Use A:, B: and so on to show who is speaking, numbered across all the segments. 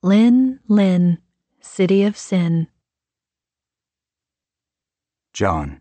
A: Lynn, Lynn, City of Sin.
B: John.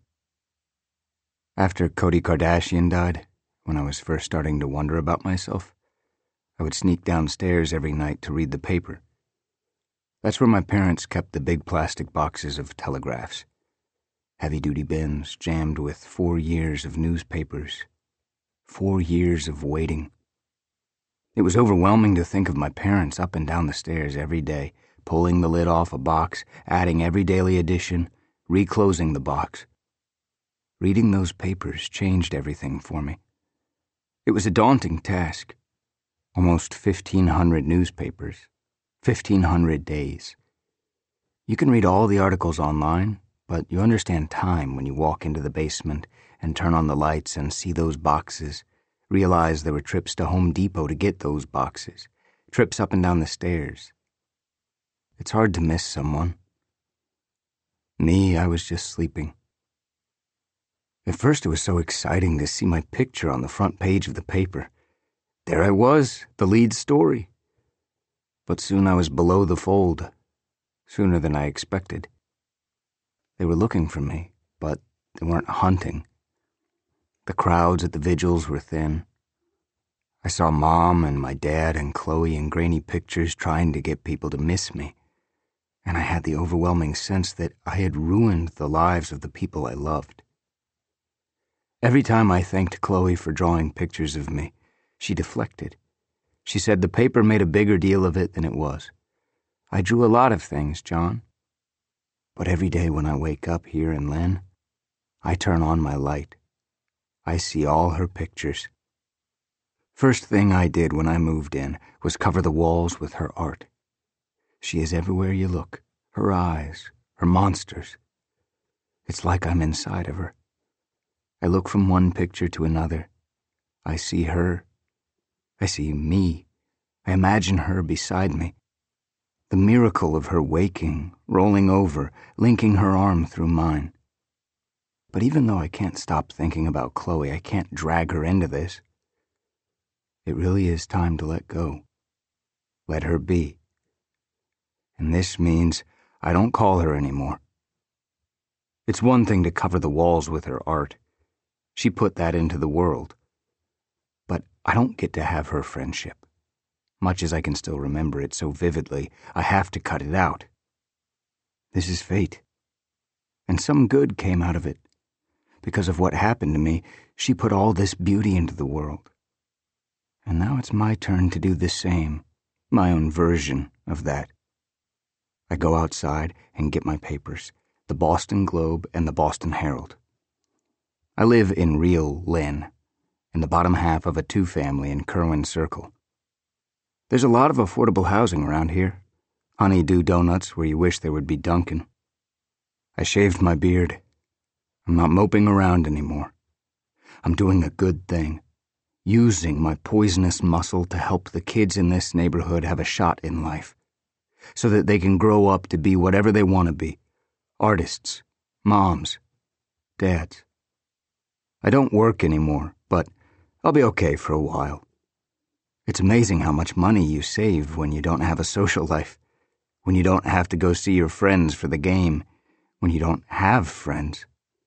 B: After Cody Kardashian died, when I was first starting to wonder about myself, I would sneak downstairs every night to read the paper. That's where my parents kept the big plastic boxes of telegraphs, heavy-duty bins jammed with 4 years of newspapers, 4 years of waiting. It was overwhelming to think of my parents up and down the stairs every day, pulling the lid off a box, adding every daily edition, reclosing the box. Reading those papers changed everything for me. It was a daunting task. Almost 1,500 newspapers, 1,500 days. You can read all the articles online, but you understand time when you walk into the basement and turn on the lights and see those boxes, realize there were trips to Home Depot to get those boxes, trips up and down the stairs. It's hard to miss someone. Me, I was just sleeping. At first it was so exciting to see my picture on the front page of the paper. There I was, the lead story. But soon I was below the fold, sooner than I expected. They were looking for me, but they weren't hunting. The crowds at the vigils were thin. I saw Mom and my dad and Chloe in grainy pictures trying to get people to miss me, and I had the overwhelming sense that I had ruined the lives of the people I loved. Every time I thanked Chloe for drawing pictures of me, she deflected. She said the paper made a bigger deal of it than it was. I drew a lot of things, John. But every day when I wake up here in Lynn, I turn on my light. I see all her pictures. First thing I did when I moved in was cover the walls with her art. She is everywhere you look, her eyes, her monsters. It's like I'm inside of her. I look from one picture to another. I see her. I see me. I imagine her beside me. The miracle of her waking, rolling over, linking her arm through mine. But even though I can't stop thinking about Chloe, I can't drag her into this. It really is time to let go. Let her be. And this means I don't call her anymore. It's one thing to cover the walls with her art. She put that into the world. But I don't get to have her friendship. Much as I can still remember it so vividly, I have to cut it out. This is fate. And some good came out of it. Because of what happened to me, she put all this beauty into the world. And now it's my turn to do the same, my own version of that. I go outside and get my papers, the Boston Globe and the Boston Herald. I live in real Lynn, in the bottom half of a 2-family in Kerwin Circle. There's a lot of affordable housing around here. Honeydew donuts where you wish there would be Dunkin'. I shaved my beard. I'm not moping around anymore. I'm doing a good thing, using my poisonous muscle to help the kids in this neighborhood have a shot in life, so that they can grow up to be whatever they want to be. Artists, moms, dads. I don't work anymore, but I'll be okay for a while. It's amazing how much money you save when you don't have a social life, when you don't have to go see your friends for the game, when you don't have friends.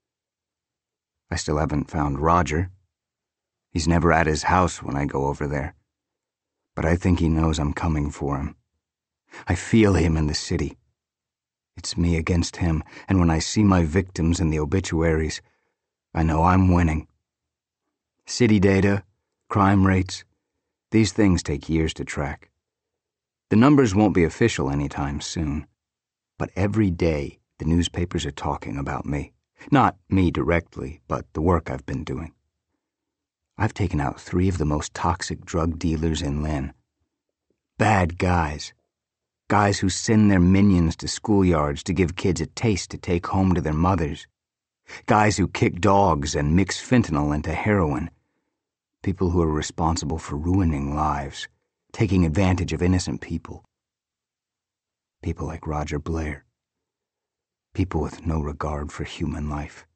B: I still haven't found Roger. He's never at his house when I go over there. But I think he knows I'm coming for him. I feel him in the city. It's me against him, and when I see my victims in the obituaries, I know I'm winning. City data, crime rates, these things take years to track. The numbers won't be official anytime soon, but every day the newspapers are talking about me. Not me directly, but the work I've been doing. I've taken out 3 of the most toxic drug dealers in Lynn. Bad guys. Guys who send their minions to schoolyards to give kids a taste to take home to their mothers. Guys who kick dogs and mix fentanyl into heroin. People who are responsible for ruining lives, taking advantage of innocent people. People like Roger Blair. People with no regard for human life.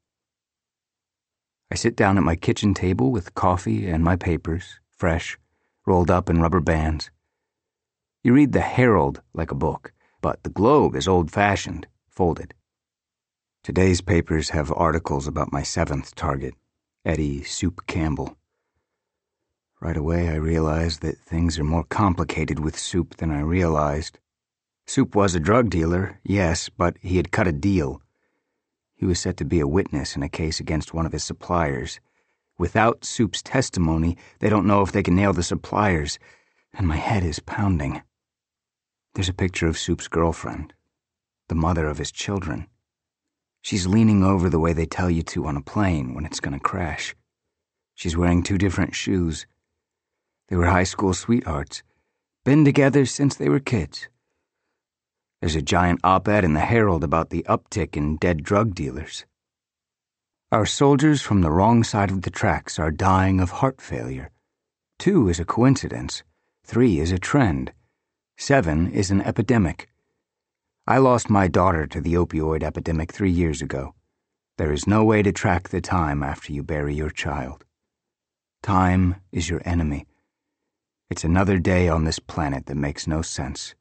B: I sit down at my kitchen table with coffee and my papers, fresh, rolled up in rubber bands. You read the Herald like a book, but the Globe is old-fashioned, folded. Today's papers have articles about my seventh target, Eddie Soup Campbell. Right away I realized that things are more complicated with Soup than I realized. Soup was a drug dealer, yes, but he had cut a deal. He was set to be a witness in a case against one of his suppliers. Without Soup's testimony, they don't know if they can nail the suppliers, and my head is pounding. There's a picture of Soup's girlfriend, the mother of his children. She's leaning over the way they tell you to on a plane when it's going to crash. She's wearing 2 different shoes. They were high school sweethearts, been together since they were kids. There's a giant op-ed in the Herald about the uptick in dead drug dealers. Our soldiers from the wrong side of the tracks are dying of heart failure. 2 is a coincidence. 3 is a trend. 7 is an epidemic. I lost my daughter to the opioid epidemic 3 years ago. There is no way to track the time after you bury your child. Time is your enemy. It's another day on this planet that makes no sense.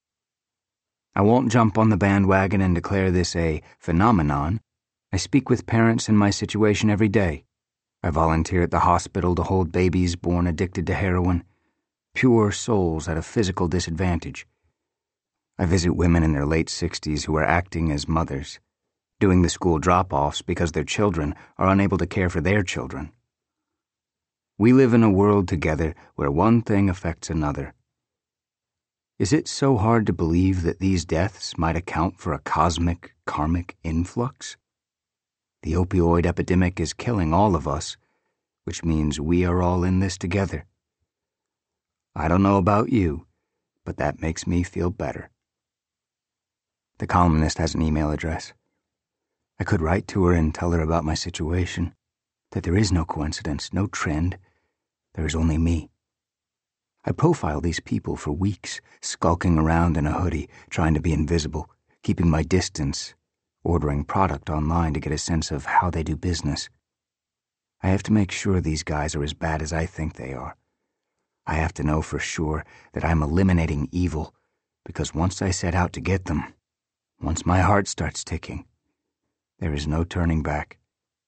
B: I won't jump on the bandwagon and declare this a phenomenon. I speak with parents in my situation every day. I volunteer at the hospital to hold babies born addicted to heroin, pure souls at a physical disadvantage. I visit women in their late 60s who are acting as mothers, doing the school drop-offs because their children are unable to care for their children. We live in a world together where one thing affects another. Is it so hard to believe that these deaths might account for a cosmic, karmic influx? The opioid epidemic is killing all of us, which means we are all in this together. I don't know about you, but that makes me feel better. The columnist has an email address. I could write to her and tell her about my situation, that there is no coincidence, no trend. There is only me. I profile these people for weeks, skulking around in a hoodie, trying to be invisible, keeping my distance, ordering product online to get a sense of how they do business. I have to make sure these guys are as bad as I think they are. I have to know for sure that I'm eliminating evil, because once I set out to get them, once my heart starts ticking, there is no turning back.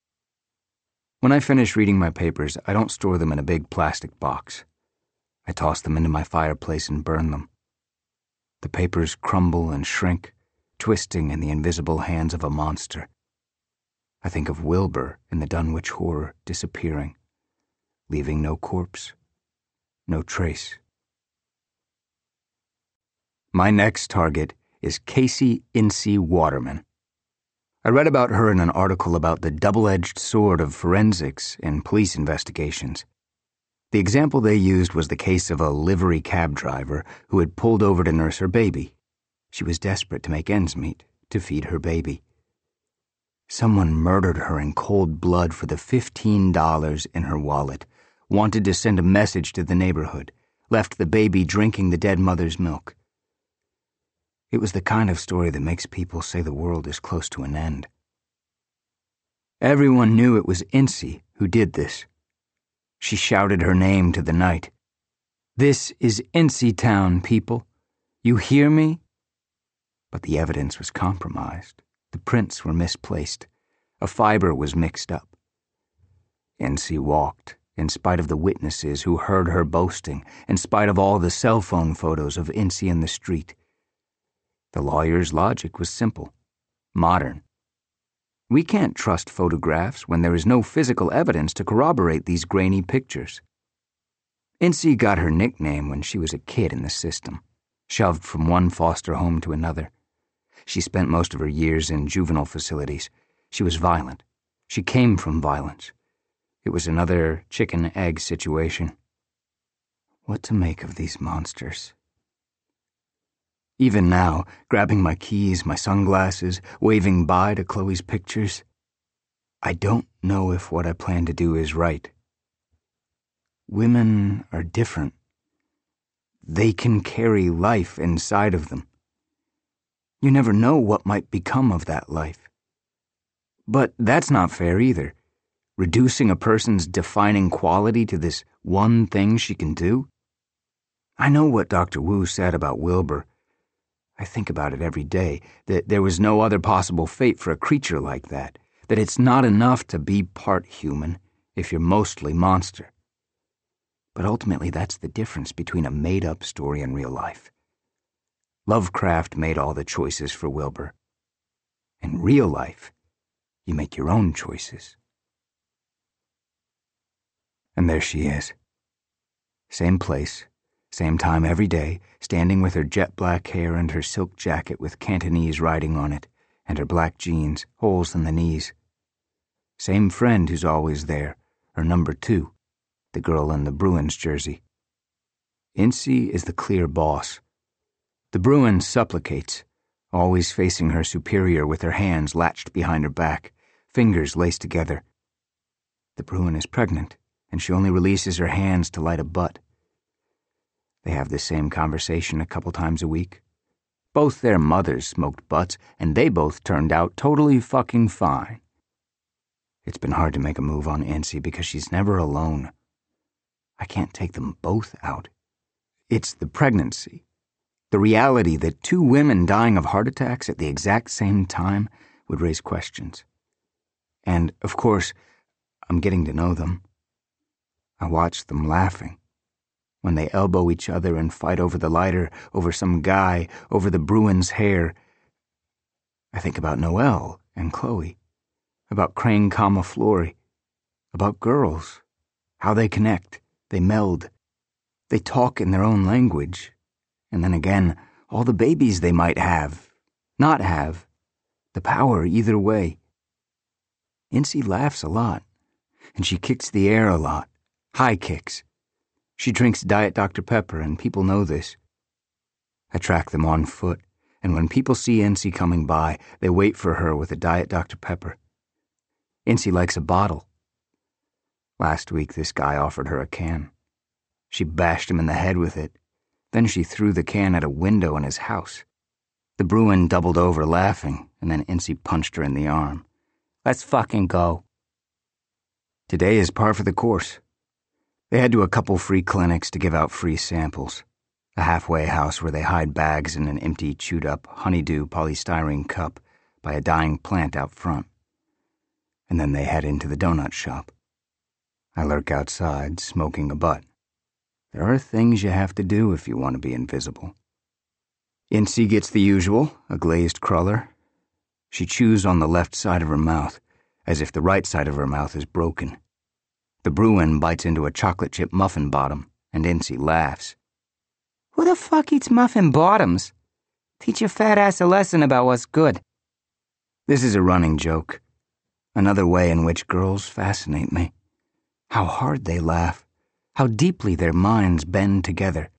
B: When I finish reading my papers, I don't store them in a big plastic box. I toss them into my fireplace and burn them. The papers crumble and shrink, twisting in the invisible hands of a monster. I think of Wilbur in the Dunwich Horror disappearing, leaving no corpse, no trace. My next target is Casey Incy Waterman. I read about her in an article about the double-edged sword of forensics in police investigations. The example they used was the case of a livery cab driver who had pulled over to nurse her baby. She was desperate to make ends meet, to feed her baby. Someone murdered her in cold blood for the $15 in her wallet, wanted to send a message to the neighborhood, left the baby drinking the dead mother's milk. It was the kind of story that makes people say the world is close to an end. Everyone knew it was Incy who did this. She shouted her name to the night. "This is Incy Town, people. You hear me?" But the evidence was compromised. The prints were misplaced. A fiber was mixed up. Incy walked, in spite of the witnesses who heard her boasting, in spite of all the cell phone photos of Incy in the street. The lawyer's logic was simple, modern. We can't trust photographs when there is no physical evidence to corroborate these grainy pictures. Incy got her nickname when she was a kid in the system, shoved from one foster home to another. She spent most of her years in juvenile facilities. She was violent. She came from violence. It was another chicken-egg situation. What to make of these monsters? Even now, grabbing my keys, my sunglasses, waving bye to Chloe's pictures, I don't know if what I plan to do is right. Women are different. They can carry life inside of them. You never know what might become of that life. But that's not fair either. Reducing a person's defining quality to this one thing she can do? I know what Dr. Wu said about Wilbur. I think about it every day, that there was no other possible fate for a creature like that it's not enough to be part human if you're mostly monster. But ultimately, that's the difference between a made-up story and real life. Lovecraft made all the choices for Wilbur. In real life, you make your own choices. And there she is. Same place, same time every day, standing with her jet black hair and her silk jacket with Cantonese writing on it, and her black jeans, holes in the knees. Same friend who's always there, her number 2, the girl in the Bruins jersey. Incy is the clear boss. The Bruin supplicates, always facing her superior with her hands latched behind her back, fingers laced together. The Bruin is pregnant, and she only releases her hands to light a butt. They have the same conversation a couple times a week. Both their mothers smoked butts, and they both turned out totally fucking fine. It's been hard to make a move on Incy because she's never alone. I can't take them both out. It's the pregnancy. The reality that 2 women dying of heart attacks at the exact same time would raise questions. And, of course, I'm getting to know them. I watch them laughing. When they elbow each other and fight over the lighter, over some guy, over the Bruin's hair. I think about Noelle and Chloe, about Crane Kamaflori, about girls, how they connect, they meld, they talk in their own language. And then again, all the babies they might have, not have, the power either way. Incy laughs a lot, and she kicks the air a lot, high kicks. She drinks Diet Dr. Pepper, and people know this. I track them on foot, and when people see Incy coming by, they wait for her with a Diet Dr. Pepper. Incy likes a bottle. Last week, this guy offered her a can. She bashed him in the head with it. Then she threw the can at a window in his house. The Bruin doubled over laughing, and then Incy punched her in the arm. Let's fucking go. Today is par for the course. They head to a couple free clinics to give out free samples. A halfway house where they hide bags in an empty, chewed-up honeydew polystyrene cup by a dying plant out front. And then they head into the donut shop. I lurk outside, smoking a butt. There are things you have to do if you want to be invisible. Incy gets the usual, a glazed cruller. She chews on the left side of her mouth, as if the right side of her mouth is broken. The Bruin bites into a chocolate chip muffin bottom, and Incy laughs. Who the fuck eats muffin bottoms? Teach your fat ass a lesson about what's good. This is a running joke. Another way in which girls fascinate me. How hard they laugh. How deeply their minds bend together.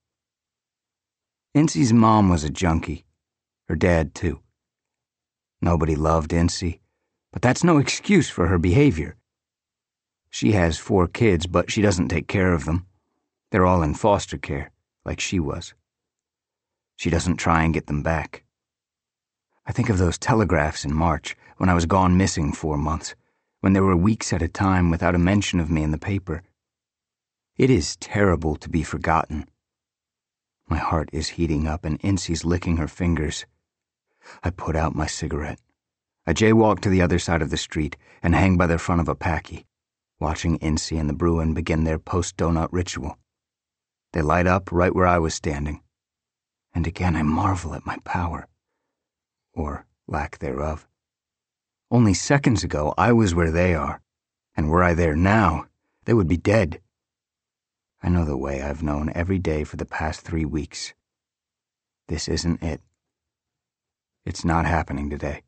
B: Incy's mom was a junkie. Her dad, too. Nobody loved Incy, but that's no excuse for her behavior. She has 4 kids, but she doesn't take care of them. They're all in foster care, like she was. She doesn't try and get them back. I think of those telegraphs in March, when I was gone missing 4 months, when there were weeks at a time without a mention of me in the paper. It is terrible to be forgotten. My heart is heating up and Incy's licking her fingers. I put out my cigarette. I jaywalk to the other side of the street and hang by the front of a packy, watching Incy and the Bruin begin their post-donut ritual. They light up right where I was standing. And again I marvel at my power. Or lack thereof. Only seconds ago I was where they are, and were I there now, they would be dead. I know the way I've known every day for the past 3 weeks. This isn't it. It's not happening today.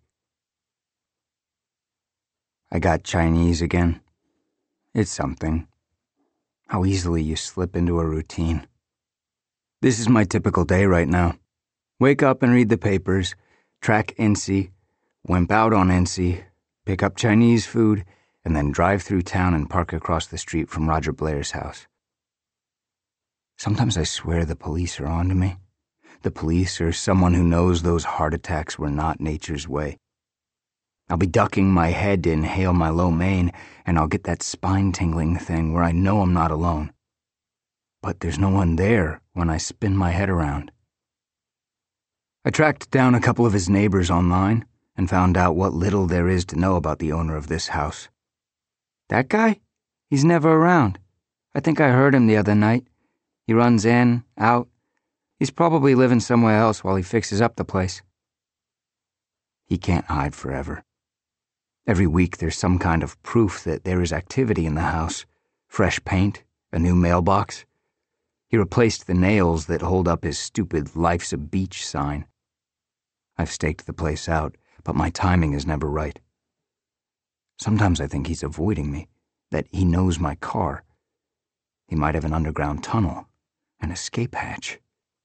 B: I got Chinese again. It's something. How easily you slip into a routine. This is my typical day right now. Wake up and read the papers, track Incy, wimp out on Incy, pick up Chinese food, and then drive through town and park across the street from Roger Blair's house. Sometimes I swear the police are onto me. The police or someone who knows those heart attacks were not nature's way. I'll be ducking my head to inhale my lo mein, and I'll get that spine-tingling thing where I know I'm not alone. But there's no one there when I spin my head around. I tracked down a couple of his neighbors online and found out what little there is to know about the owner of this house. That guy? He's never around. I think I heard him the other night. He runs in, out. He's probably living somewhere else while he fixes up the place. He can't hide forever. Every week there's some kind of proof that there is activity in the house. Fresh paint, a new mailbox. He replaced the nails that hold up his stupid "Life's a Beach" sign. I've staked the place out, but my timing is never right. Sometimes I think he's avoiding me, that he knows my car. He might have an underground tunnel, an escape hatch.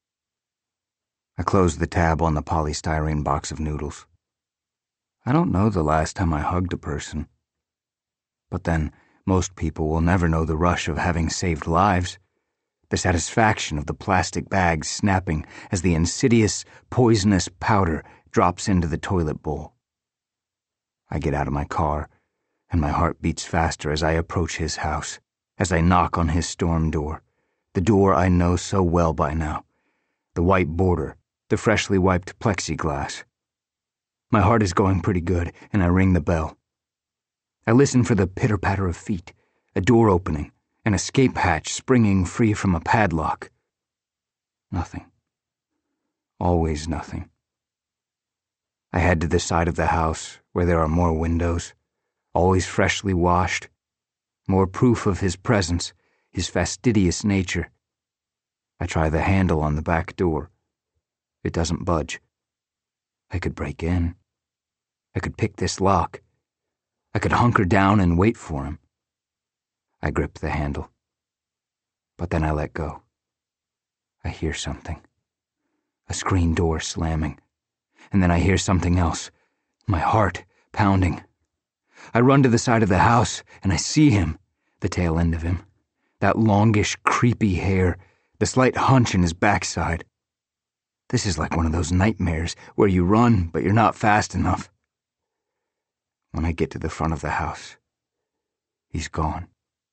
B: I closed the tab on the polystyrene box of noodles. I don't know the last time I hugged a person. But then, most people will never know the rush of having saved lives, the satisfaction of the plastic bags snapping as the insidious, poisonous powder drops into the toilet bowl. I get out of my car, and my heart beats faster as I approach his house, as I knock on his storm door, the door I know so well by now, the white border, the freshly wiped plexiglass. My heart is going pretty good, and I ring the bell. I listen for the pitter-patter of feet, a door opening, an escape hatch springing free from a padlock. Nothing. Always nothing. I head to the side of the house where there are more windows, always freshly washed, more proof of his presence, his fastidious nature. I try the handle on the back door. It doesn't budge. I could break in. I could pick this lock. I could hunker down and wait for him. I grip the handle. But then I let go. I hear something. A screen door slamming. And then I hear something else. My heart pounding. I run to the side of the house, and I see him, the tail end of him. That longish, creepy hair, the slight hunch in his backside. This is like one of those nightmares where you run, but you're not fast enough. When I get to the front of the house, he's gone.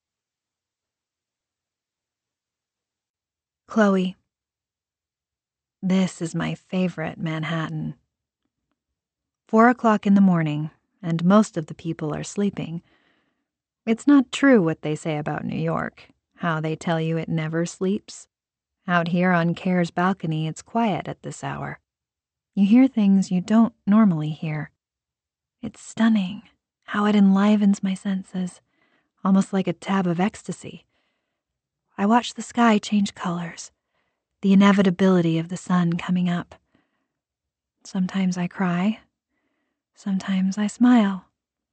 A: Chloe. This is my favorite Manhattan. 4 o'clock in the morning, and most of the people are sleeping. It's not true what they say about New York, how they tell you it never sleeps. Out here on Care's balcony, it's quiet at this hour. You hear things you don't normally hear. It's stunning how it enlivens my senses, almost like a tab of ecstasy. I watch the sky change colors, the inevitability of the sun coming up. Sometimes I cry, sometimes I smile.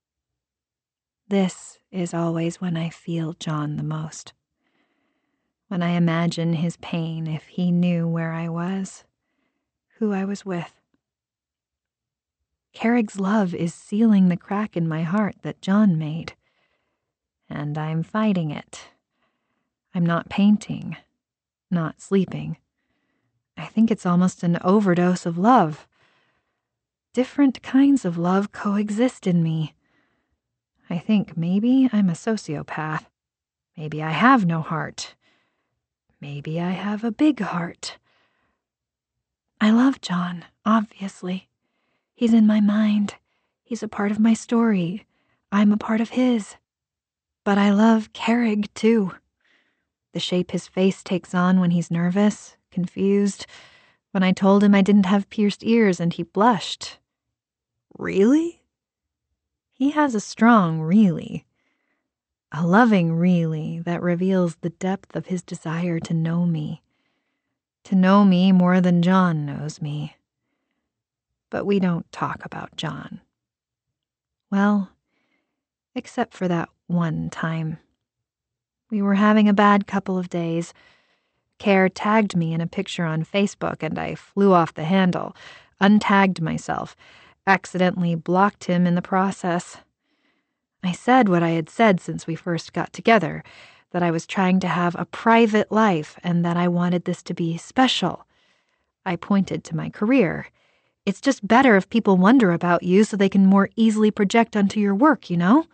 A: This is always when I feel John the most. When I imagine his pain if he knew where I was, who I was with. Carrick's love is sealing the crack in my heart that John made. And I'm fighting it. I'm not painting, not sleeping. I think it's almost an overdose of love. Different kinds of love coexist in me. I think maybe I'm a sociopath. Maybe I have no heart. Maybe I have a big heart. I love John, obviously. He's in my mind. He's a part of my story. I'm a part of his. But I love Carrick, too. The shape his face takes on when he's nervous, confused. When I told him I didn't have pierced ears and he blushed. Really? He has a strong really. A loving really that reveals the depth of his desire to know me. To know me more than John knows me. But we don't talk about John. Well, except for that one time. We were having a bad couple of days. Care tagged me in a picture on Facebook and I flew off the handle, untagged myself, accidentally blocked him in the process. I said what I had said since we first got together, that I was trying to have a private life and that I wanted this to be special. I pointed to my career. It's just better if people wonder about you so they can more easily project onto your work, you know?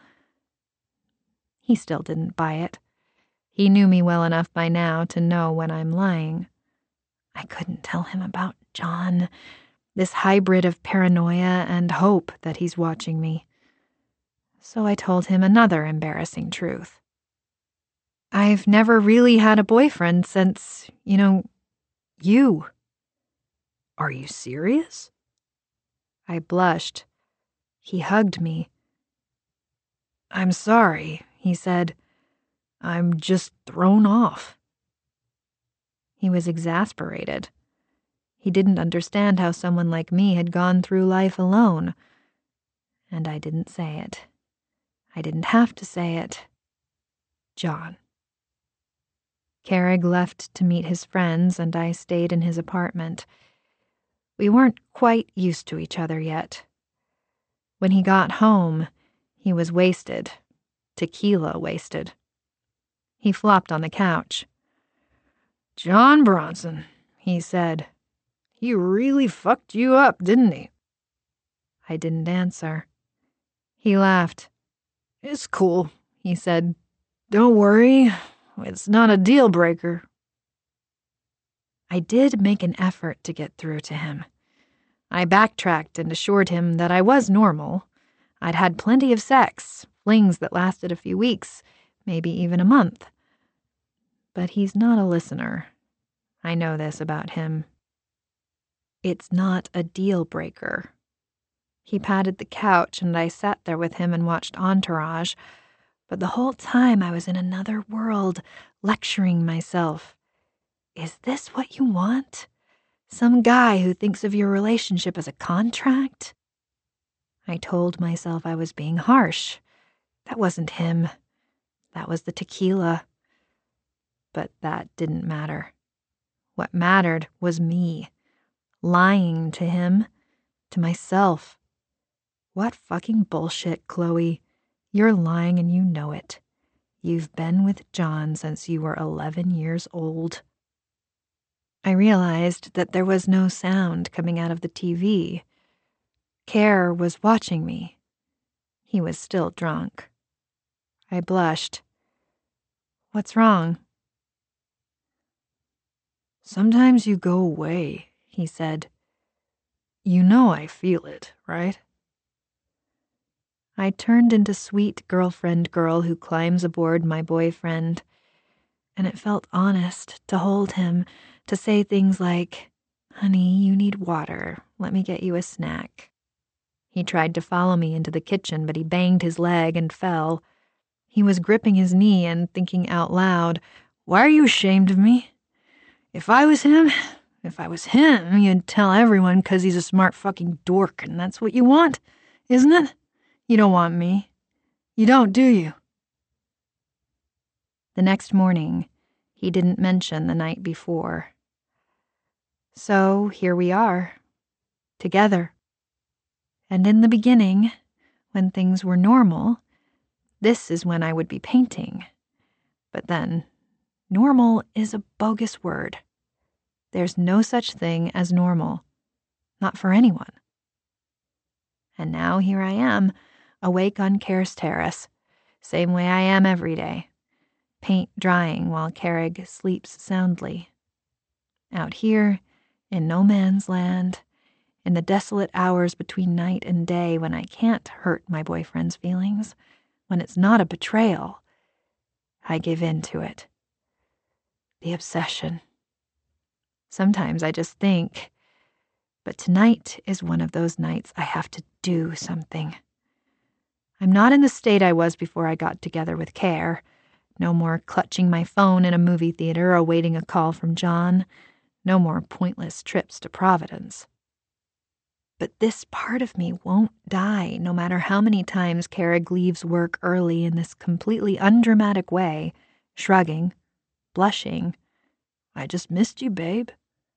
A: He still didn't buy it. He knew me well enough by now to know when I'm lying. I couldn't tell him about John, this hybrid of paranoia and hope that he's watching me. So I told him another embarrassing truth. I've never really had a boyfriend since, you.
C: Are you serious?
A: I blushed. He hugged me.
C: I'm sorry, he said. I'm just thrown off.
A: He was exasperated. He didn't understand how someone like me had gone through life alone. And I didn't say it. I didn't have to say it. John. Carrig left to meet his friends, and I stayed in his apartment. We weren't quite used to each other yet. When he got home, he was wasted. Tequila wasted. He flopped on the couch.
C: John Bronson, he said. He really fucked you up, didn't he?
A: I didn't answer. He laughed.
C: It's cool, he said. Don't worry, it's not a deal breaker.
A: I did make an effort to get through to him. I backtracked and assured him that I was normal. I'd had plenty of sex, flings that lasted a few weeks, maybe even a month. But he's not a listener. I know this about him. It's not a deal breaker. He patted the couch, and I sat there with him and watched Entourage, but the whole time I was in another world, lecturing myself. Is this what you want? Some guy who thinks of your relationship as a contract? I told myself I was being harsh. That wasn't him. That was the tequila. But that didn't matter. What mattered was me. Lying to him. To myself. What fucking bullshit, Chloe. You're lying and you know it. You've been with John since you were 11 years old. I realized that there was no sound coming out of the TV. Care was watching me. He was still drunk. I blushed. What's wrong?
C: Sometimes you go away, he said. You know I feel it, right?
A: I turned into sweet girlfriend girl who climbs aboard my boyfriend, and it felt honest to hold him, to say things like, "Honey, you need water. Let me get you a snack." He tried to follow me into the kitchen, but he banged his leg and fell. He was gripping his knee and thinking out loud,
C: "Why are you ashamed of me? If I was him, you'd tell everyone 'cause he's a smart fucking dork, and that's what you want, isn't it? You don't want me. You don't, do you?"
A: The next morning, he didn't mention the night before. So here we are, together. And in the beginning, when things were normal, this is when I would be painting. But then, normal is a bogus word. There's no such thing as normal. Not for anyone. And now here I am, awake on Care's terrace, same way I am every day. Paint drying while Carrig sleeps soundly. Out here, in no man's land, in the desolate hours between night and day when I can't hurt my boyfriend's feelings, when it's not a betrayal, I give in to it. The obsession. Sometimes I just think, but tonight is one of those nights I have to do something. I'm not in the state I was before I got together with Care. No more clutching my phone in a movie theater awaiting a call from John. No more pointless trips to Providence. But this part of me won't die, no matter how many times Carrig leaves work early in this completely undramatic way, shrugging, blushing.
C: "I just missed you, babe."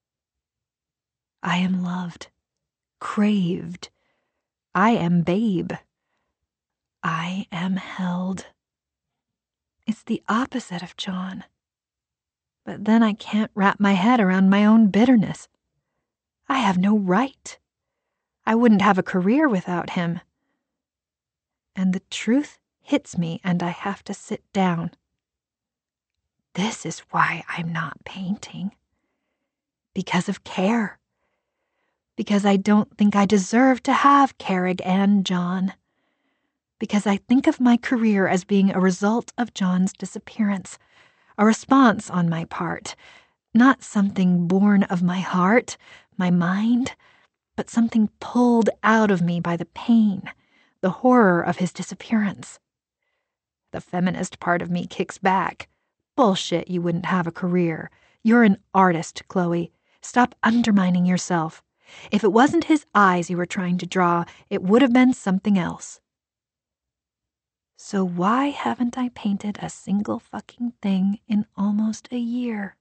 A: I am loved, craved. I am babe. I am held. It's the opposite of John. But then I can't wrap my head around my own bitterness. I have no right. I wouldn't have a career without him. And the truth hits me, and I have to sit down. This is why I'm not painting. Because of care. Because I don't think I deserve to have Carrig and John. Because I think of my career as being a result of John's disappearance, a response on my part, not something born of my heart, my mind, but something pulled out of me by the pain, the horror of his disappearance. The feminist part of me kicks back. Bullshit, you wouldn't have a career. You're an artist, Chloe. Stop undermining yourself. If it wasn't his eyes you were trying to draw, it would have been something else. So why haven't I painted a single fucking thing in almost a year?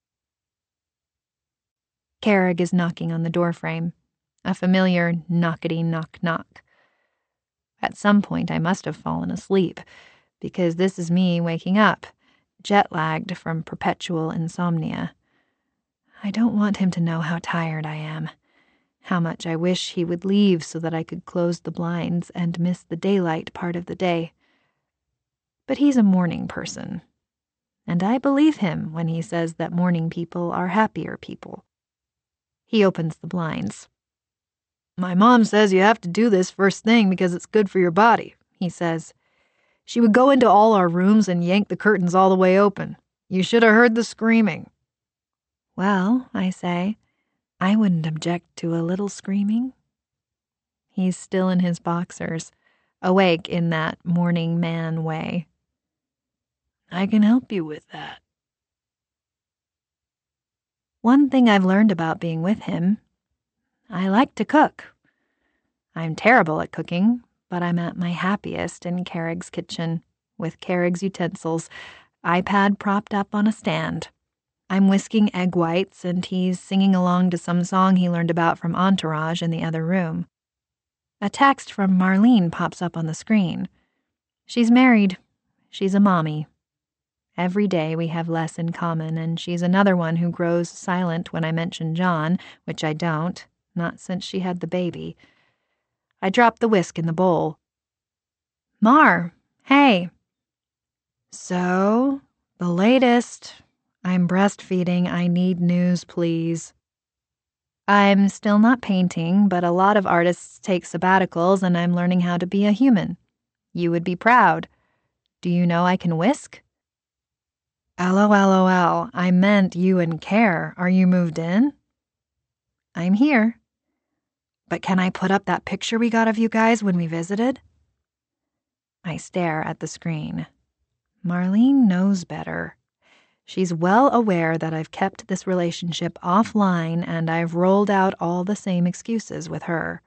A: Carrig is knocking on the doorframe, a familiar knockety knock knock. At some point I must have fallen asleep, because this is me waking up, jet-lagged from perpetual insomnia. I don't want him to know how tired I am, how much I wish he would leave so that I could close the blinds and miss the daylight part of the day. But he's a morning person, and I believe him when he says that morning people are happier people. He opens the blinds. My mom says you have to do this first thing because it's good for your body, he says. She would go into all our rooms and yank the curtains all the way open. You should have heard the screaming. Well, I say, I wouldn't object to a little screaming. He's still in his boxers, awake in that morning man way. I can help you with that. One thing I've learned about being with him, I like to cook. I'm terrible at cooking, but I'm at my happiest in Carrig's kitchen, with Carrig's utensils, iPad propped up on a stand. I'm whisking egg whites, and he's singing along to some song he learned about from Entourage in the other room. A text from Marlene pops up on the screen. She's married. She's a mommy. Every day we have less in common, and she's another one who grows silent when I mention John, which I don't, not since she had the baby. I drop the whisk in the bowl. Mar, hey. So, the latest. I'm breastfeeding. I need news, please. I'm still not painting, but a lot of artists take sabbaticals, and I'm learning how to be a human. You would be proud. Do you know I can whisk? LOL, I meant you and Care. Are you moved in? I'm here. But can I put up that picture we got of you guys when we visited? I stare at the screen. Marlene knows better. She's well aware that I've kept this relationship offline and I've rolled out all the same excuses with her.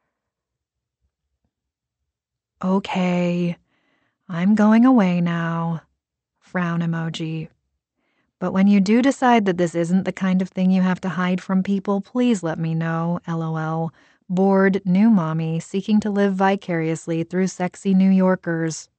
A: Okay, I'm going away now. Frown emoji. But when you do decide that this isn't the kind of thing you have to hide from people, please let me know, LOL. Bored new mommy seeking to live vicariously through sexy New Yorkers.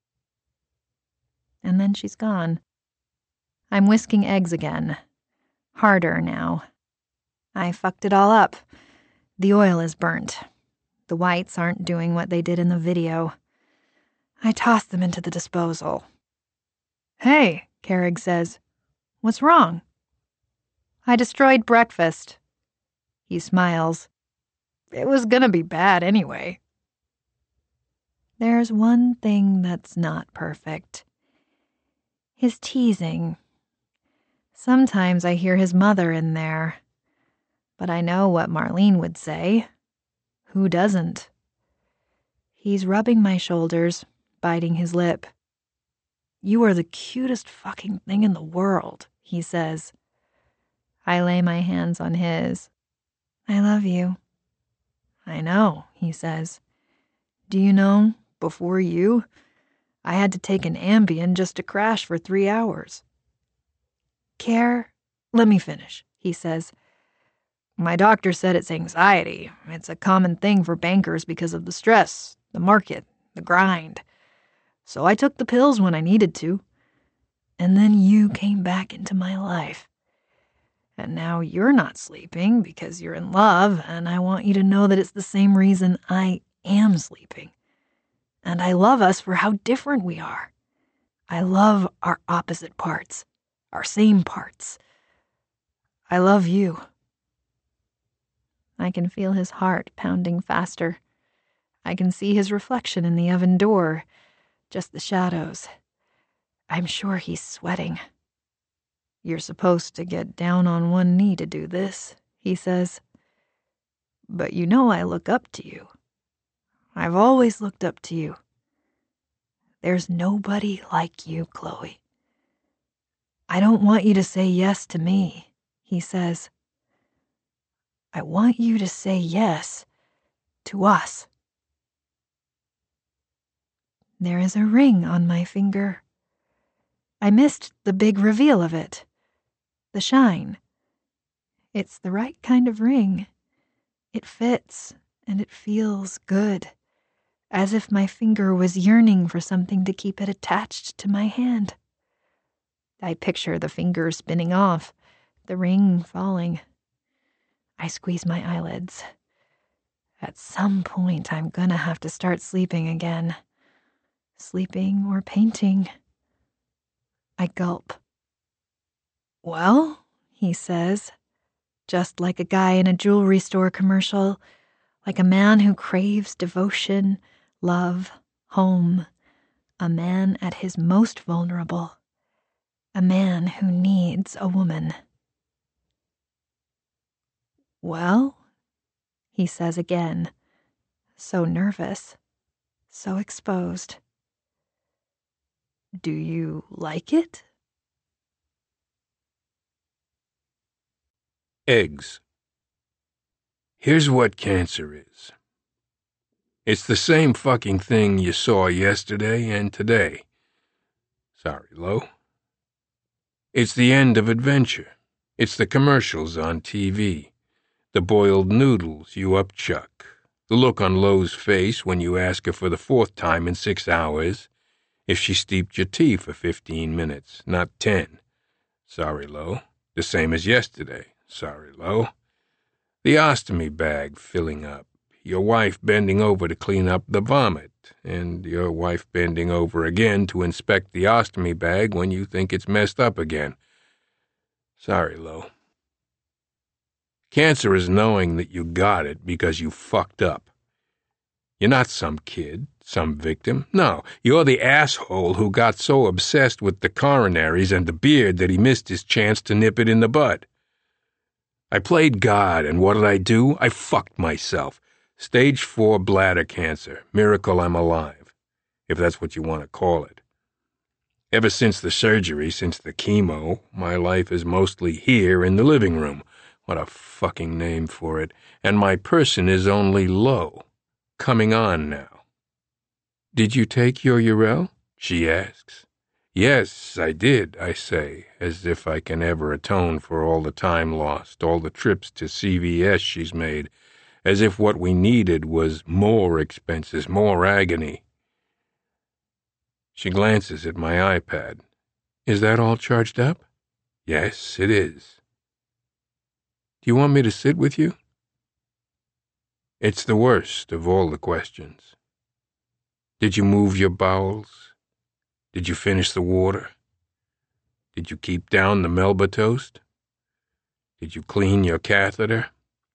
A: And then she's gone. I'm whisking eggs again. Harder now. I fucked it all up. The oil is burnt. The whites aren't doing what they did in the video. I toss them into the disposal. Hey, Carrig says. What's wrong? I destroyed breakfast. He smiles. It was gonna be bad anyway. There's one thing that's not perfect. His teasing. Sometimes I hear his mother in there. But I know what Marlene would say. Who doesn't? He's rubbing my shoulders, biting his lip. You are the cutest fucking thing in the world, he says. I lay my hands on his. I love you. I know, he says. Do you know, before you, I had to take an Ambien just to crash for 3 hours. Care? Let me finish, he says. My doctor said it's anxiety. It's a common thing for bankers because of the stress, the market, the grind. So I took the pills when I needed to. And then you came back into my life. And now you're not sleeping because you're in love, and I want you to know that it's the same reason I am sleeping. And I love us for how different we are. I love our opposite parts, our same parts.
C: I love you.
A: I can feel his heart pounding faster. I can see his reflection in the oven door, just the shadows. I'm sure he's sweating. You're supposed to get down on one knee to do this, he says. But you know I look up to you. I've always looked up to you. There's nobody like you, Chloe. I don't want you to say yes to me, he says. I want you to say yes to us. There is a ring on my finger. I missed the big reveal of it. The shine. It's the right kind of ring. It fits, and it feels good, as if my finger was yearning for something to keep it attached to my hand. I picture the finger spinning off, the ring falling. I squeeze my eyelids. At some point, I'm gonna have to start sleeping again. Sleeping or painting. I gulp. Well, he says, just like a guy in a jewelry store commercial, like a man who craves devotion, love, home, a man at his most vulnerable, a man who needs a woman. Well, he says again, so nervous, so exposed. Do you like it?
D: Eggs. Here's what cancer is. It's the same fucking thing you saw yesterday and today. Sorry, Lo. It's the end of adventure. It's the commercials on TV. The boiled noodles you upchuck. The look on Lo's face when you ask her for the 4th time in 6 hours if she steeped your tea for 15 minutes, not 10. Sorry, Lo. The same as yesterday. Sorry, Lo. The ostomy bag filling up. Your wife bending over to clean up the vomit, and your wife bending over again to inspect the ostomy bag when you think it's messed up again. Sorry, Lo. Cancer is knowing that you got it because you fucked up. You're not some kid, some victim. No, you're the asshole who got so obsessed with the coronaries and the beard that he missed his chance to nip it in the bud. I played God, and what did I do? I fucked myself. Stage 4 bladder cancer. Miracle I'm alive, if that's what you want to call it. Ever since the surgery, since the chemo, my life is mostly here in the living room. What a fucking name for it. And my person is only Lo. Coming on now. Did you take your Urel? She asks. Yes, I did, I say, as if I can ever atone for all the time lost, all the trips to CVS she's made, as if what we needed was more expenses, more agony. She glances at my iPad. Is that all charged up? Yes, it is. Do you want me to sit with you? It's the worst of all the questions. Did you move your bowels? Did you finish the water? Did you keep down the Melba toast? Did you clean your catheter?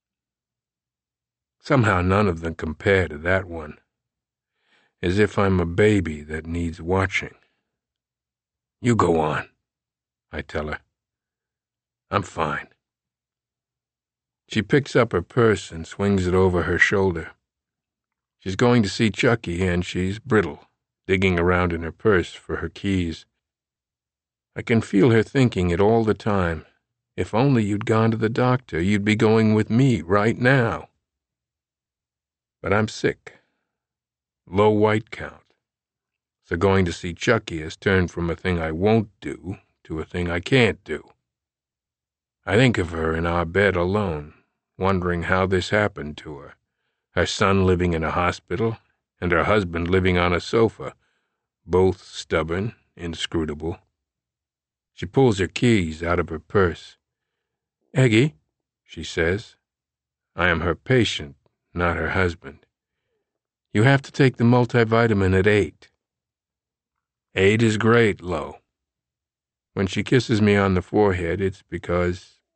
D: Somehow none of them compare to that one. As if I'm a baby that needs watching. You go on, I tell her. I'm fine. She picks up her purse and swings it over her shoulder. She's going to see Chucky, and she's brittle, digging around in her purse for her keys. I can feel her thinking it all the time. If only you'd gone to the doctor, you'd be going with me right now. But I'm sick. Low white count. So going to see Chucky has turned from a thing I won't do to a thing I can't do. I think of her in our bed alone, wondering how this happened to her. Her son living in a hospital, and her husband living on a sofa, both stubborn, inscrutable. She pulls her keys out of her purse. Eggie, she says. I am her patient, not her husband. You have to take the multivitamin at 8. 8 is great, Lo. When she kisses me on the forehead, it's because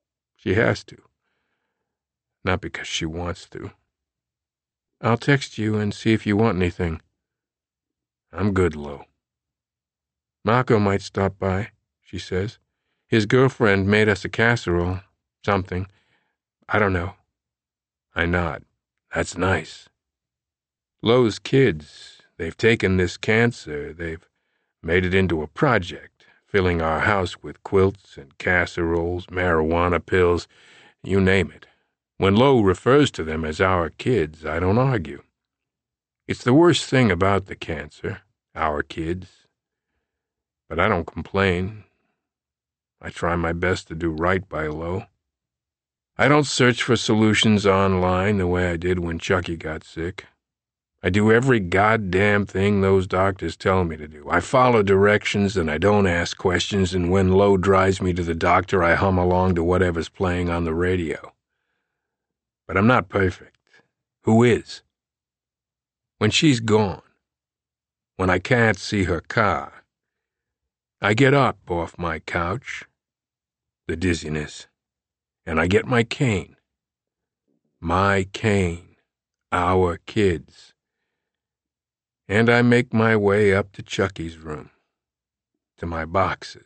D: She has to. Not because she wants to. I'll text you and see if you want anything. I'm good, Lo. Marco might stop by, she says. His girlfriend made us a casserole. Something. I don't know. I nod. That's nice. Lo's kids, they've taken this cancer, they've made it into a project, filling our house with quilts and casseroles, marijuana pills, you name it. When Lo refers to them as our kids, I don't argue. It's the worst thing about the cancer, our kids. But I don't complain. I try my best to do right by Lo. I don't search for solutions online the way I did when Chucky got sick. I do every goddamn thing those doctors tell me to do. I follow directions and I don't ask questions, and when Lo drives me to the doctor, I hum along to whatever's playing on the radio. But I'm not perfect. Who is? When she's gone, when I can't see her car, I get up off my couch, the dizziness, and I get my cane. My cane, our kids. And I make my way up to Chucky's room, to my boxes.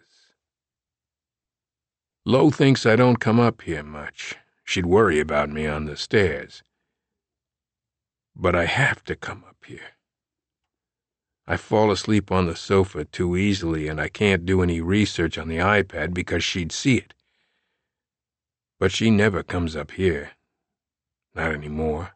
D: Lo thinks I don't come up here much. She'd worry about me on the stairs. But I have to come up here. I fall asleep on the sofa too easily, and I can't do any research on the iPad because she'd see it. But she never comes up here. Not anymore.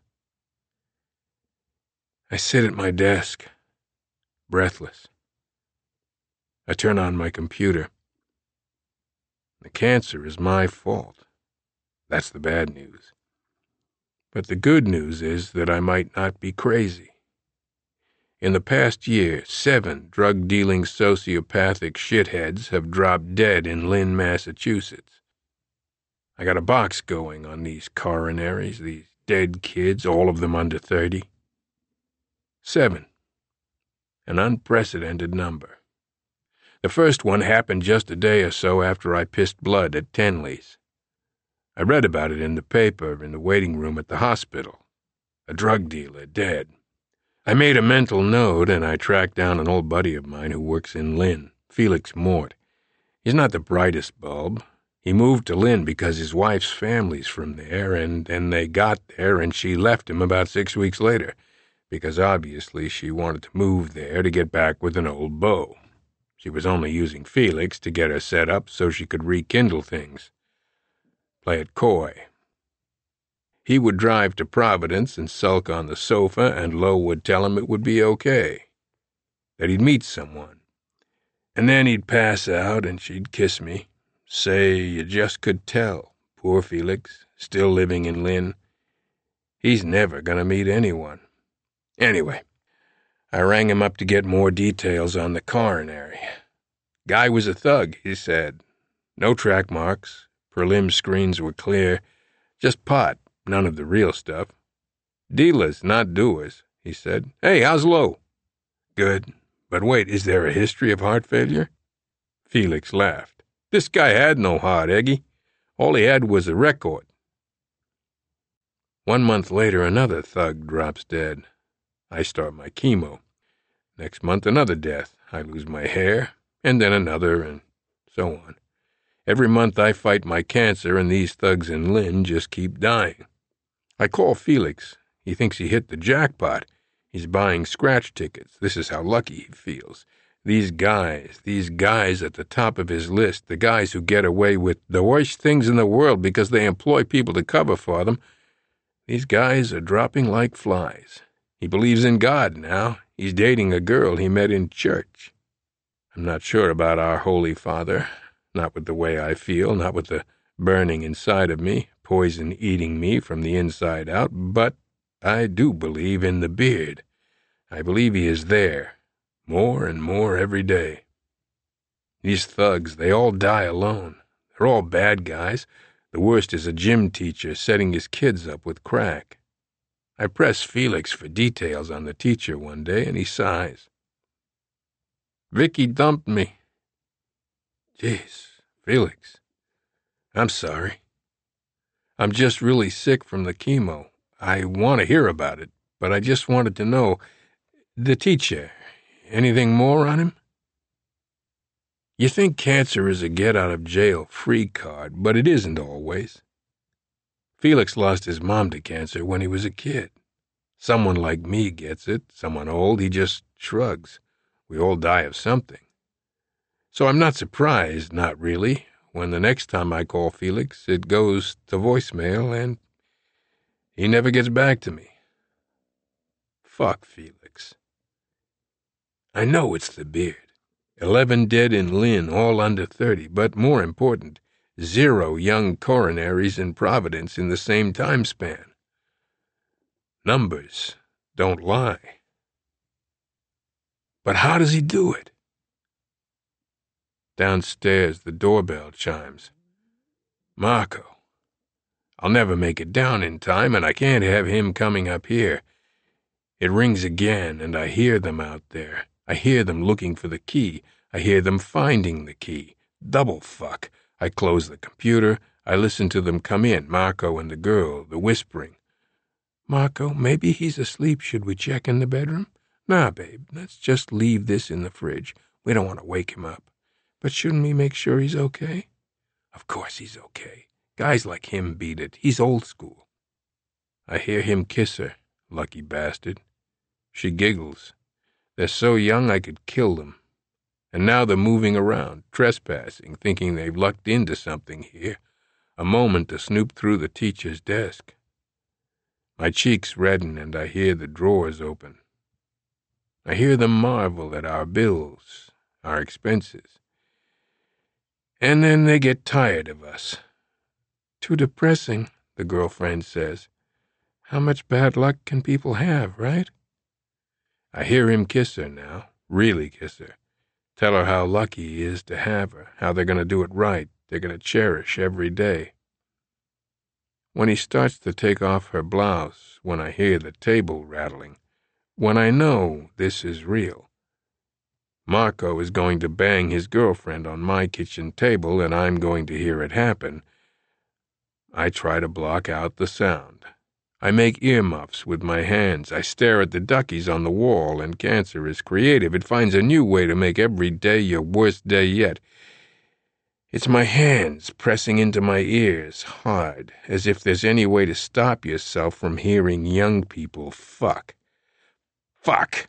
D: I sit at my desk, breathless. I turn on my computer. The cancer is my fault. That's the bad news. But the good news is that I might not be crazy. In the past year, 7 drug-dealing sociopathic shitheads have dropped dead in Lynn, Massachusetts. I got a box going on these coronaries, these dead kids, all of them under 30. 7. An unprecedented number. The first one happened just a day or so after I pissed blood at Tenley's. I read about it in the paper in the waiting room at the hospital. A drug dealer dead. I made a mental note and I tracked down an old buddy of mine who works in Lynn, Felix Mort. He's not the brightest bulb. He moved to Lynn because his wife's family's from there, and they got there and she left him about 6 weeks later, because obviously she wanted to move there to get back with an old beau. She was only using Felix to get her set up so she could rekindle things. Play it coy. He would drive to Providence and sulk on the sofa, and Lo would tell him it would be okay, that he'd meet someone. And then he'd pass out and she'd kiss me, say you just could tell, poor Felix, still living in Lynn. He's never gonna meet anyone. Anyway, I rang him up to get more details on the coronary. Guy was a thug, he said. No track marks. Prelim screens were clear. Just pot, none of the real stuff. Dealers, not doers, he said. Hey, how's Lo? Good. But wait, is there a history of heart failure? Felix laughed. This guy had no heart, Eggy. All he had was a record. 1 month later, another thug drops dead. I start my chemo. Next month, another death. I lose my hair, and then another, and so on. Every month I fight my cancer, and these thugs in Lynn just keep dying. I call Felix. He thinks he hit the jackpot. He's buying scratch tickets. This is how lucky he feels. These guys at the top of his list, the guys who get away with the worst things in the world because they employ people to cover for them, these guys are dropping like flies. He believes in God now. He's dating a girl he met in church. I'm not sure about our Holy Father. Not with the way I feel, not with the burning inside of me, poison eating me from the inside out, but I do believe in the beard. I believe he is there, more and more every day. These thugs, they all die alone. They're all bad guys. The worst is a gym teacher setting his kids up with crack. I press Felix for details on the teacher one day, and he sighs. Vicky dumped me. Jeez, Felix, I'm sorry. I'm just really sick from the chemo. I want to hear about it, but I just wanted to know, the teacher, anything more on him? You think cancer is a get-out-of-jail-free card, but it isn't always. Felix lost his mom to cancer when he was a kid. Someone like me gets it, someone old, he just shrugs. We all die of something. So I'm not surprised, not really, when the next time I call Felix, it goes to voicemail and he never gets back to me. Fuck Felix. I know it's the beard. 11 dead in Lynn, all under 30, but more important, 0 young coronaries in Providence in the same time span. Numbers don't lie. But how does he do it? Downstairs, the doorbell chimes. Marco. I'll never make it down in time, and I can't have him coming up here. It rings again, and I hear them out there. I hear them looking for the key. I hear them finding the key. Double fuck. I close the computer. I listen to them come in, Marco and the girl, the whispering. Marco, maybe he's asleep. Should we check in the bedroom? Nah, babe, let's just leave this in the fridge. We don't want to wake him up. But shouldn't we make sure he's okay? Of course he's okay. Guys like him beat it. He's old school. I hear him kiss her, lucky bastard. She giggles. They're so young I could kill them. And now they're moving around, trespassing, thinking they've lucked into something here. A moment to snoop through the teacher's desk. My cheeks redden and I hear the drawers open. I hear them marvel at our bills, our expenses. And then they get tired of us. Too depressing, the girlfriend says. How much bad luck can people have, right? I hear him kiss her now, really kiss her. Tell her how lucky he is to have her, how they're going to do it right, they're going to cherish every day. When he starts to take off her blouse, when I hear the table rattling, when I know this is real, Marco is going to bang his girlfriend on my kitchen table and I'm going to hear it happen. I try to block out the sound. I make earmuffs with my hands. I stare at the duckies on the wall, and cancer is creative. It finds a new way to make every day your worst day yet. It's my hands pressing into my ears hard, as if there's any way to stop yourself from hearing young people fuck. Fuck!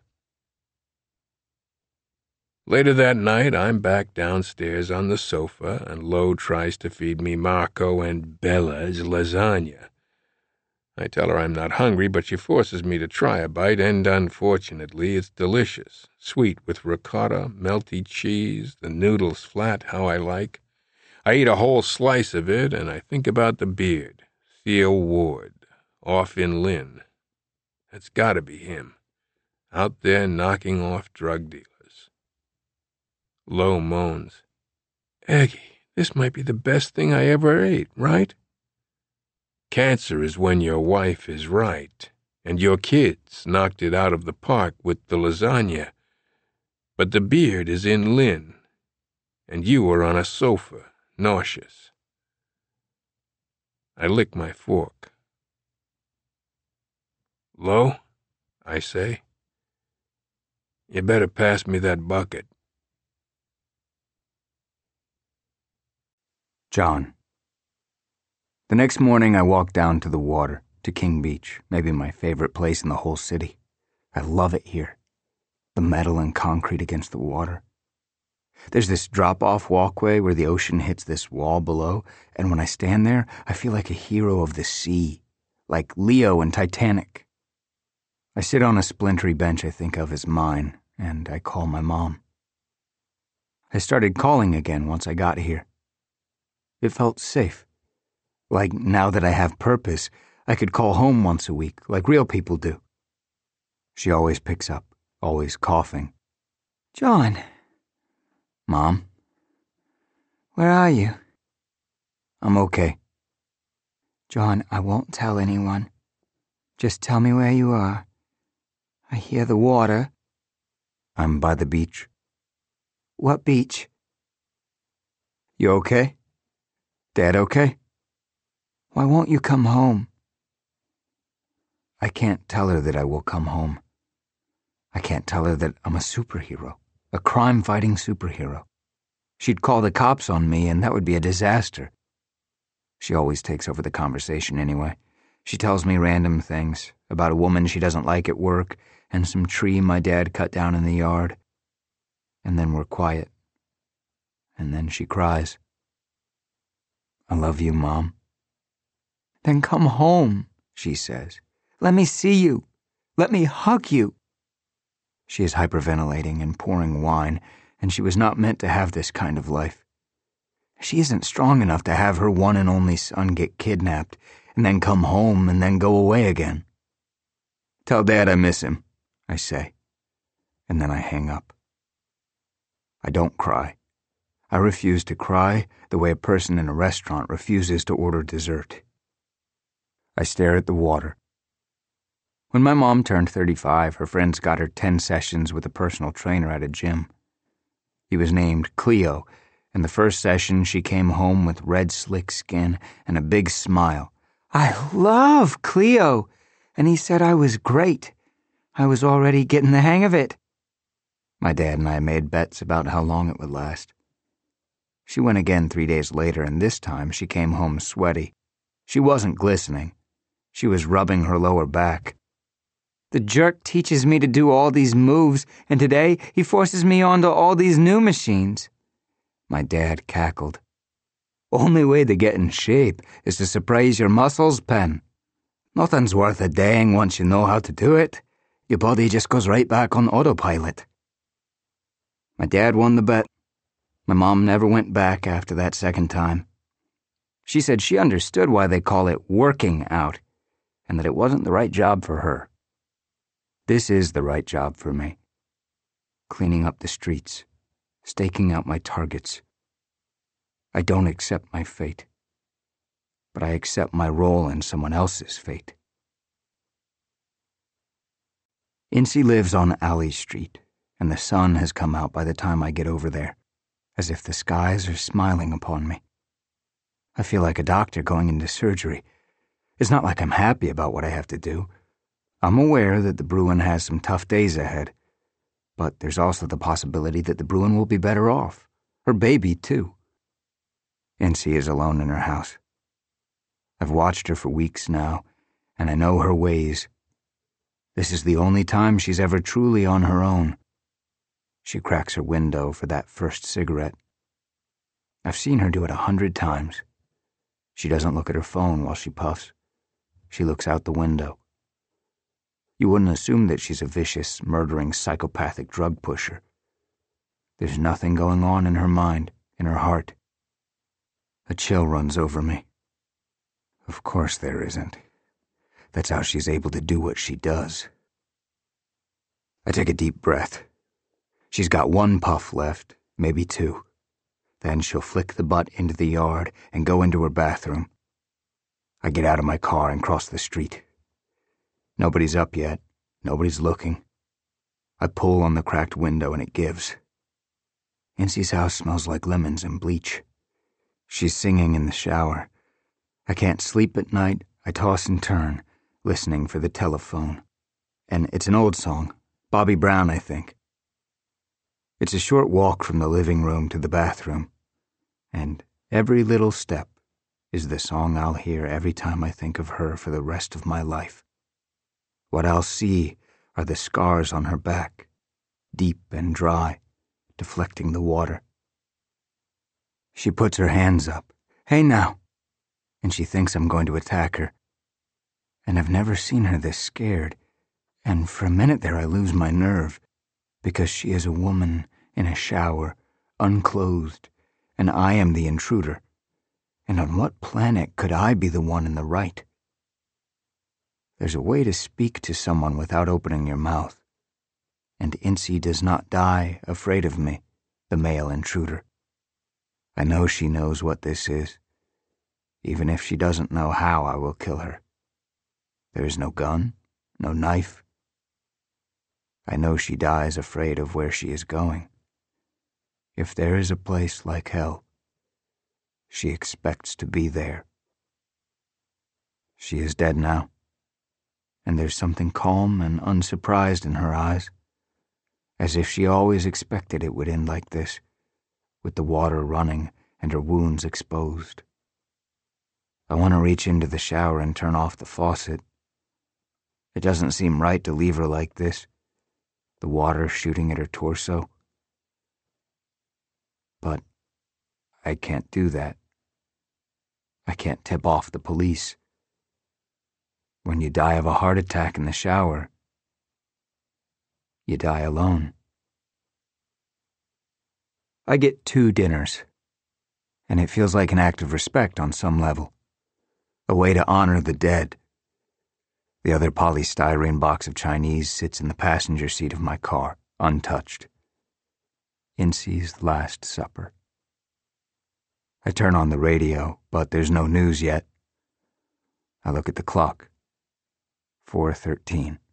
D: Later that night, I'm back downstairs on the sofa, and Lo tries to feed me Marco and Bella's lasagna. I tell her I'm not hungry, but she forces me to try a bite, and unfortunately it's delicious, sweet with ricotta, melty cheese, the noodles flat how I like. I eat a whole slice of it, and I think about the beard, Theo Ward, off in Lynn. That's gotta be him, out there knocking off drug dealers. Lo moans. Aggie, this might be the best thing I ever ate, right? Cancer is when your wife is right, and your kids knocked it out of the park with the lasagna. But the beard is in Lynn, and you are on a sofa, nauseous. I lick my fork. Lo, I say, you better pass me that bucket.
B: John. The next morning I walked down to the water, to King Beach, maybe my favorite place in the whole city. I love it here. The metal and concrete against the water. There's this drop-off walkway where the ocean hits this wall below, and when I stand there, I feel like a hero of the sea, like Leo in Titanic. I sit on a splintery bench I think of as mine, and I call my mom. I started calling again once I got here. It felt safe. Like now that I have purpose, I could call home once a week, like real people do. She always picks up, always coughing.
C: John.
B: Mom?
C: Where are you?
B: I'm okay.
C: John, I won't tell anyone. Just tell me where you are. I hear the water.
B: I'm by the beach.
C: What beach?
B: You okay? Dad okay? Why won't you come home? I can't tell her that I will come home. I can't tell her that I'm a superhero, a crime-fighting superhero. She'd call the cops on me, and that would be a disaster. She always takes over the conversation anyway. She tells me random things about a woman she doesn't like at work and some tree my dad cut down in the yard. And then we're quiet. And then she cries. I love you, Mom. Then come home, she says. Let me see you. Let me hug you. She is hyperventilating and pouring wine, and she was not meant to have this kind of life. She isn't strong enough to have her one and only son get kidnapped, and then come home and then go away again. Tell Dad I miss him, I say, and then I hang up. I don't cry. I refuse to cry the way a person in a restaurant refuses to order dessert. I stare at the water. When my mom turned 35, her friends got her 10 sessions with a personal trainer at a gym. He was named Cleo, and the first session she came home with red slick skin and a big smile. I love Cleo, and he said I was great. I was already getting the hang of it. My dad and I made bets about how long it would last. She went again 3 days later, and this time she came home sweaty. She wasn't glistening. She was rubbing her lower back. The jerk teaches me to do all these moves, and today he forces me onto all these new machines. My dad cackled. Only way to get in shape is to surprise your muscles, Pen. Nothing's worth a dang once you know how to do it. Your body just goes right back on autopilot. My dad won the bet. My mom never went back after that second time. She said she understood why they call it working out, and that it wasn't the right job for her. This is the right job for me. Cleaning up the streets, staking out my targets. I don't accept my fate, but I accept my role in someone else's fate. Incy lives on Alley Street, and the sun has come out by the time I get over there, as if the skies are smiling upon me. I feel like a doctor going into surgery. It's not like I'm happy about what I have to do. I'm aware that the Bruin has some tough days ahead, but there's also the possibility that the Bruin will be better off. Her baby, too. Incy is alone in her house. I've watched her for weeks now, and I know her ways. This is the only time she's ever truly on her own. She cracks her window for that first cigarette. I've seen her do it 100 times. She doesn't look at her phone while she puffs. She looks out the window. You wouldn't assume that she's a vicious, murdering, psychopathic drug pusher. There's nothing going on in her mind, in her heart. A chill runs over me. Of course there isn't. That's how she's able to do what she does. I take a deep breath. She's got 1 puff left, maybe 2. Then she'll flick the butt into the yard and go into her bathroom. I get out of my car and cross the street. Nobody's up yet. Nobody's looking. I pull on the cracked window and it gives. Incy's house smells like lemons and bleach. She's singing in the shower. I can't sleep at night. I toss and turn, listening for the telephone. And it's an old song. Bobby Brown, I think. It's a short walk from the living room to the bathroom. And every little step is the song I'll hear every time I think of her for the rest of my life. What I'll see are the scars on her back, deep and dry, deflecting the water. She puts her hands up. Hey now! And she thinks I'm going to attack her. And I've never seen her this scared. And for a minute there I lose my nerve, because she is a woman in a shower, unclothed, and I am the intruder. And on what planet could I be the one in the right? There's a way to speak to someone without opening your mouth, and Incy does not die afraid of me, the male intruder. I know she knows what this is. Even if she doesn't know how I will kill her. There is no gun, no knife. I know she dies afraid of where she is going. If there is a place like hell, she expects to be there. She is dead now, and there's something calm and unsurprised in her eyes, as if she always expected it would end like this, with the water running and her wounds exposed. I want to reach into the shower and turn off the faucet. It doesn't seem right to leave her like this, the water shooting at her torso. But I can't do that. I can't tip off the police. When you die of a heart attack in the shower, you die alone. I get 2 dinners, and it feels like an act of respect on some level, a way to honor the dead. The other polystyrene box of Chinese sits in the passenger seat of my car, untouched. Incy's Last Supper. I turn on the radio, but there's no news yet. I look at the clock. 4:13.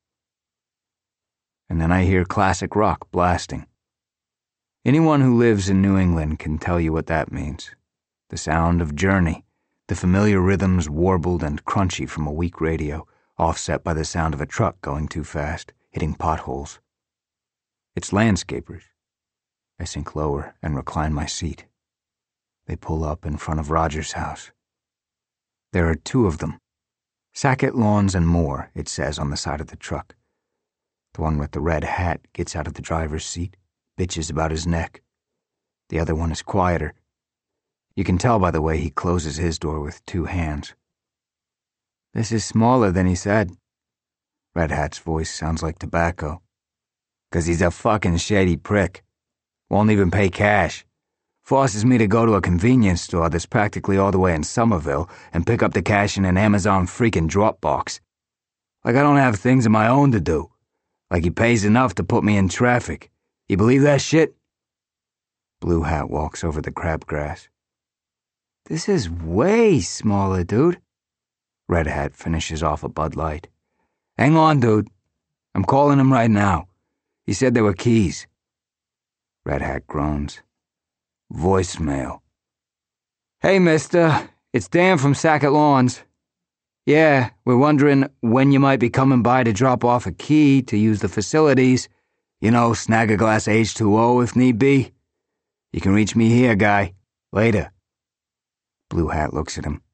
B: And then I hear classic rock blasting. Anyone who lives in New England can tell you what that means. The sound of Journey, the familiar rhythms warbled and crunchy from a weak radio, offset by the sound of a truck going too fast, hitting potholes. It's landscapers. I sink lower and recline my seat. They pull up in front of Roger's house. There are 2 of them. Sackett Lawns and More, it says on the side of the truck. The one with the red hat gets out of the driver's seat, bitches about his neck. The other one is quieter. You can tell by the way he closes his door with 2 hands. This is smaller than he said. Red Hat's voice sounds like tobacco. 'Cause he's a fucking shady prick. Won't even pay cash. Forces me to go to a convenience store that's practically all the way in Somerville and pick up the cash in an Amazon freaking Dropbox. Like I don't have things of my own to do. Like he pays enough to put me in traffic. You believe that shit? Blue Hat walks over the crabgrass. This is way smaller, dude. Red Hat finishes off a Bud Light. Hang on, dude. I'm calling him right now. He said there were keys. Red Hat groans. Voicemail. Hey, mister. It's Dan from Sackett Lawns. Yeah, we're wondering when you might be coming by to drop off a key to use the facilities. You know, snag a glass H2O if need be. You can reach me here, guy. Later. Blue Hat looks at him.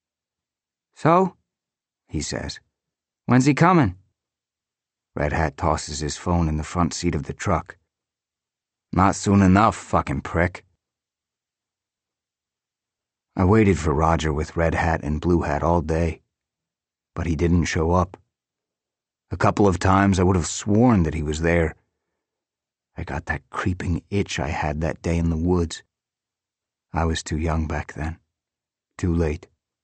B: So? He says. When's he coming? Red Hat tosses his phone in the front seat of the truck. Not soon enough, fucking prick. I waited for Roger with Red Hat and Blue Hat all day, but he didn't show up. A couple of times I would have sworn that he was there. I got that creeping itch I had that day in the woods. I was too young back then. Too late.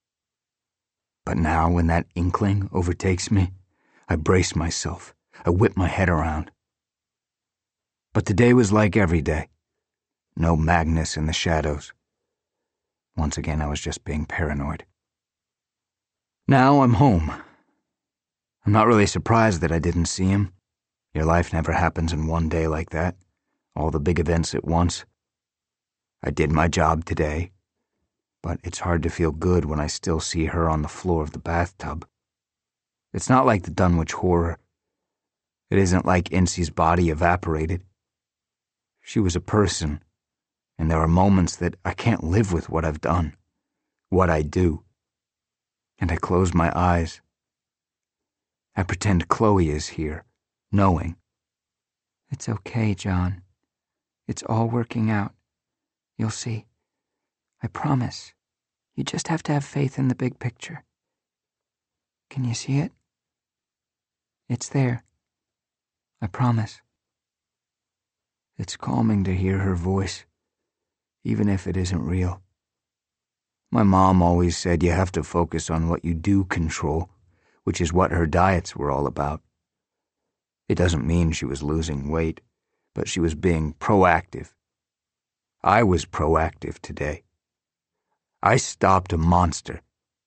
B: But now when that inkling overtakes me, I brace myself. I whip my head around. But today was like every day. No Magnus in the shadows. Once again, I was just being paranoid. Now I'm home. I'm not really surprised that I didn't see him. Your life never happens in one day like that. All the big events at once. I did my job today, but it's hard to feel good when I still see her on the floor of the bathtub. It's not like the Dunwich Horror. It isn't like Incy's body evaporated. She was a person, and there are moments that I can't live with what I've done, what I do. And I close my eyes. I pretend Chloe is here, knowing. It's okay, John. It's all working out. You'll see. I promise. You just have to have faith in the big picture. Can you see it? It's there. I promise. It's calming to hear her voice, even if it isn't real. My mom always said you have to focus on what you do control, which is what her diets were all about. It doesn't mean she was losing weight, but she was being proactive. I was proactive today. I stopped a monster.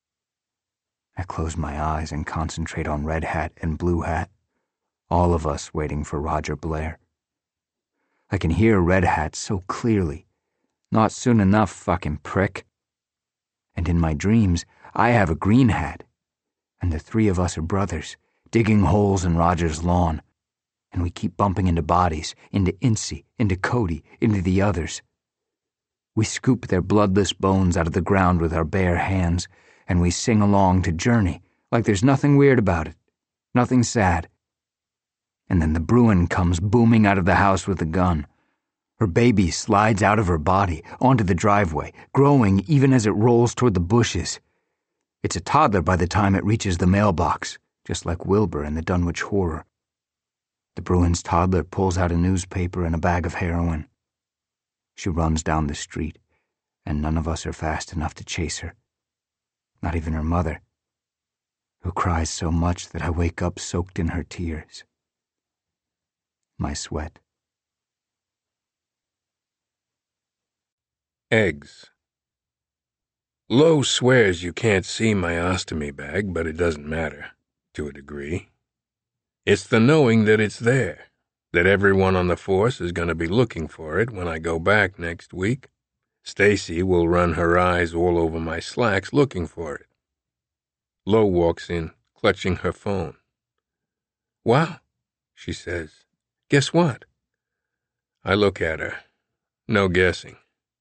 B: I close my eyes and concentrate on Red Hat and Blue Hat, all of us waiting for Roger Blair. I can hear Red Hat so clearly. Not soon enough, fucking prick. And in my dreams, I have a green hat, And the three of us are brothers, digging holes in Roger's lawn. And we keep bumping into bodies, into Incy, into Cody, into the others. We scoop their bloodless bones out of the ground with our bare hands, and we sing along to Journey, like there's nothing weird about it, nothing sad. And then the Bruin comes booming out of the house with a gun. Her baby slides out of her body, onto the driveway, growing even as it rolls toward the bushes. It's a toddler by the time it reaches the mailbox, just like Wilbur in the Dunwich Horror. The Bruin's toddler pulls out a newspaper and a bag of heroin. She runs down the street, and none of us are fast enough to chase her. Not even her mother, who cries so much that I wake up soaked in her tears. My sweat.
D: Eggs. Lowe swears you can't see my ostomy bag, but it doesn't matter, to a degree. It's the knowing that it's there, that everyone on the force is going to be looking for it when I go back next week. Stacy will run her eyes all over my slacks looking for it. Lowe walks in, clutching her phone. "Wow," she says. "Guess what?" I look at her. No guessing.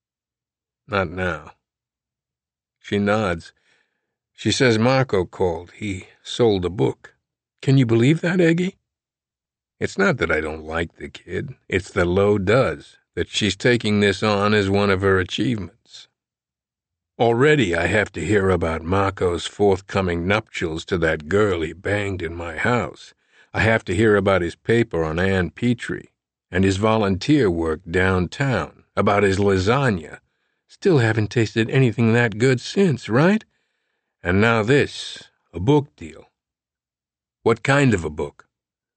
D: Not now. She nods. She says Marco called. He sold a book. Can you believe that, Eggie? It's not that I don't like the kid. It's that Lowe does, that she's taking this on as one of her achievements. Already I have to hear about Marco's forthcoming nuptials to that girl he banged in my house. I have to hear about his paper on Ann Petrie and his volunteer work downtown, about his lasagna. Still haven't tasted anything that good since, right? And now this, a book deal. What kind of a book?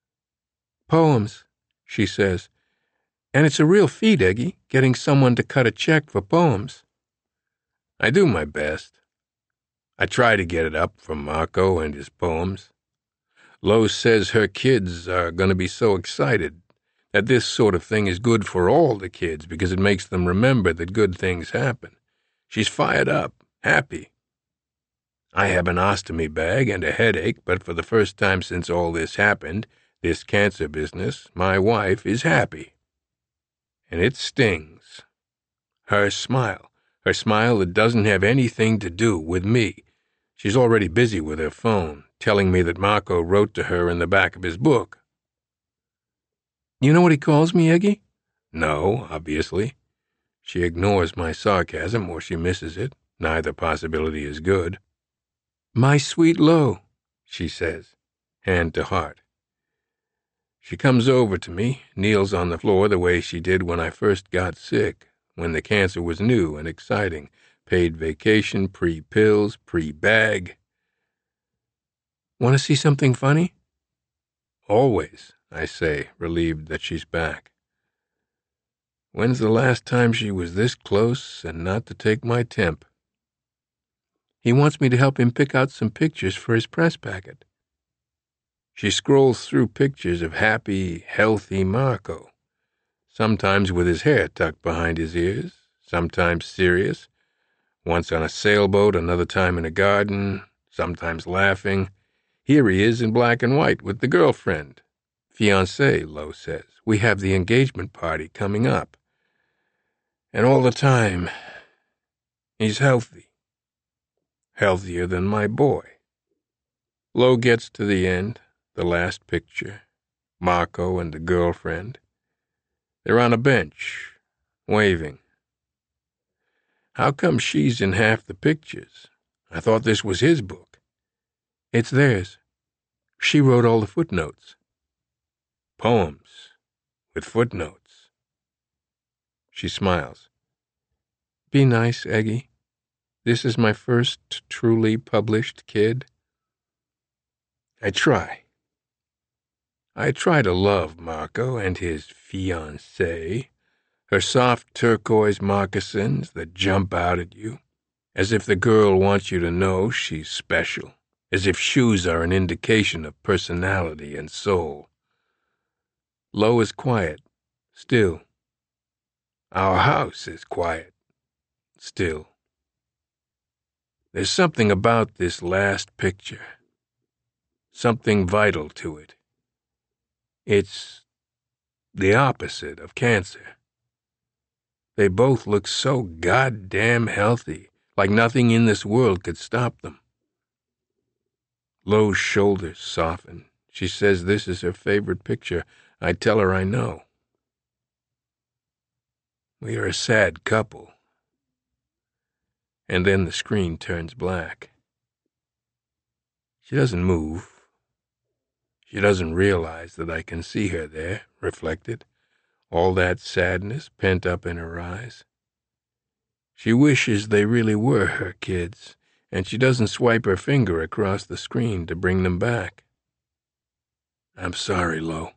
D: Poems, she says. And it's a real feat, Eggie, getting someone to cut a check for poems. I do my best. I try to get it up for Marco and his poems. Lowe says her kids are going to be so excited that this sort of thing is good for all the kids because it makes them remember that good things happen. She's fired up, happy. I have an ostomy bag and a headache, but for the first time since all this happened, this cancer business, my wife is happy. And it stings. Her smile that doesn't have anything to do with me. She's already busy with her phone, telling me that Marco wrote to her in the back of his book. You know what he calls me, Eggie? No, obviously. She ignores my sarcasm or she misses it. Neither possibility is good. My sweet Lowe, she says, hand to heart. She comes over to me, kneels on the floor the way she did when I first got sick, when the cancer was new and exciting, paid vacation, pre-pills, pre-bag. Want to see something funny? Always, I say, relieved that she's back. When's the last time she was this close and not to take my temp? He wants me to help him pick out some pictures for his press packet. She scrolls through pictures of happy, healthy Marco, sometimes with his hair tucked behind his ears, sometimes serious, once on a sailboat, another time in a garden, sometimes laughing. Here he is in black and white with the girlfriend. Fiancé, Lowe says. We have the engagement party coming up. And all the time, he's healthy. Healthier than my boy. Lowe gets to the end, the last picture, Marco and the girlfriend. They're on a bench, waving. How come she's in half the pictures? I thought this was his book. It's theirs. She wrote all the footnotes. Poems with footnotes. She smiles. Be nice, Eggie. This is my first truly published kid. I try. I try to love Marco and his fiancée, her soft turquoise moccasins that jump out at you, as if the girl wants you to know she's special, as if shoes are an indication of personality and soul. Lowe is quiet, still. Our house is quiet, still. There's something about this last picture, something vital to it. It's the opposite of cancer. They both look so goddamn healthy, like nothing in this world could stop them. Lo's shoulders soften. She says this is her favorite picture. I tell her I know. We are a sad couple. And then the screen turns black. She doesn't move. She doesn't realize that I can see her there, reflected, all that sadness pent up in her eyes. She wishes they really were her kids, and she doesn't swipe her finger across the screen to bring them back. I'm sorry, Lo.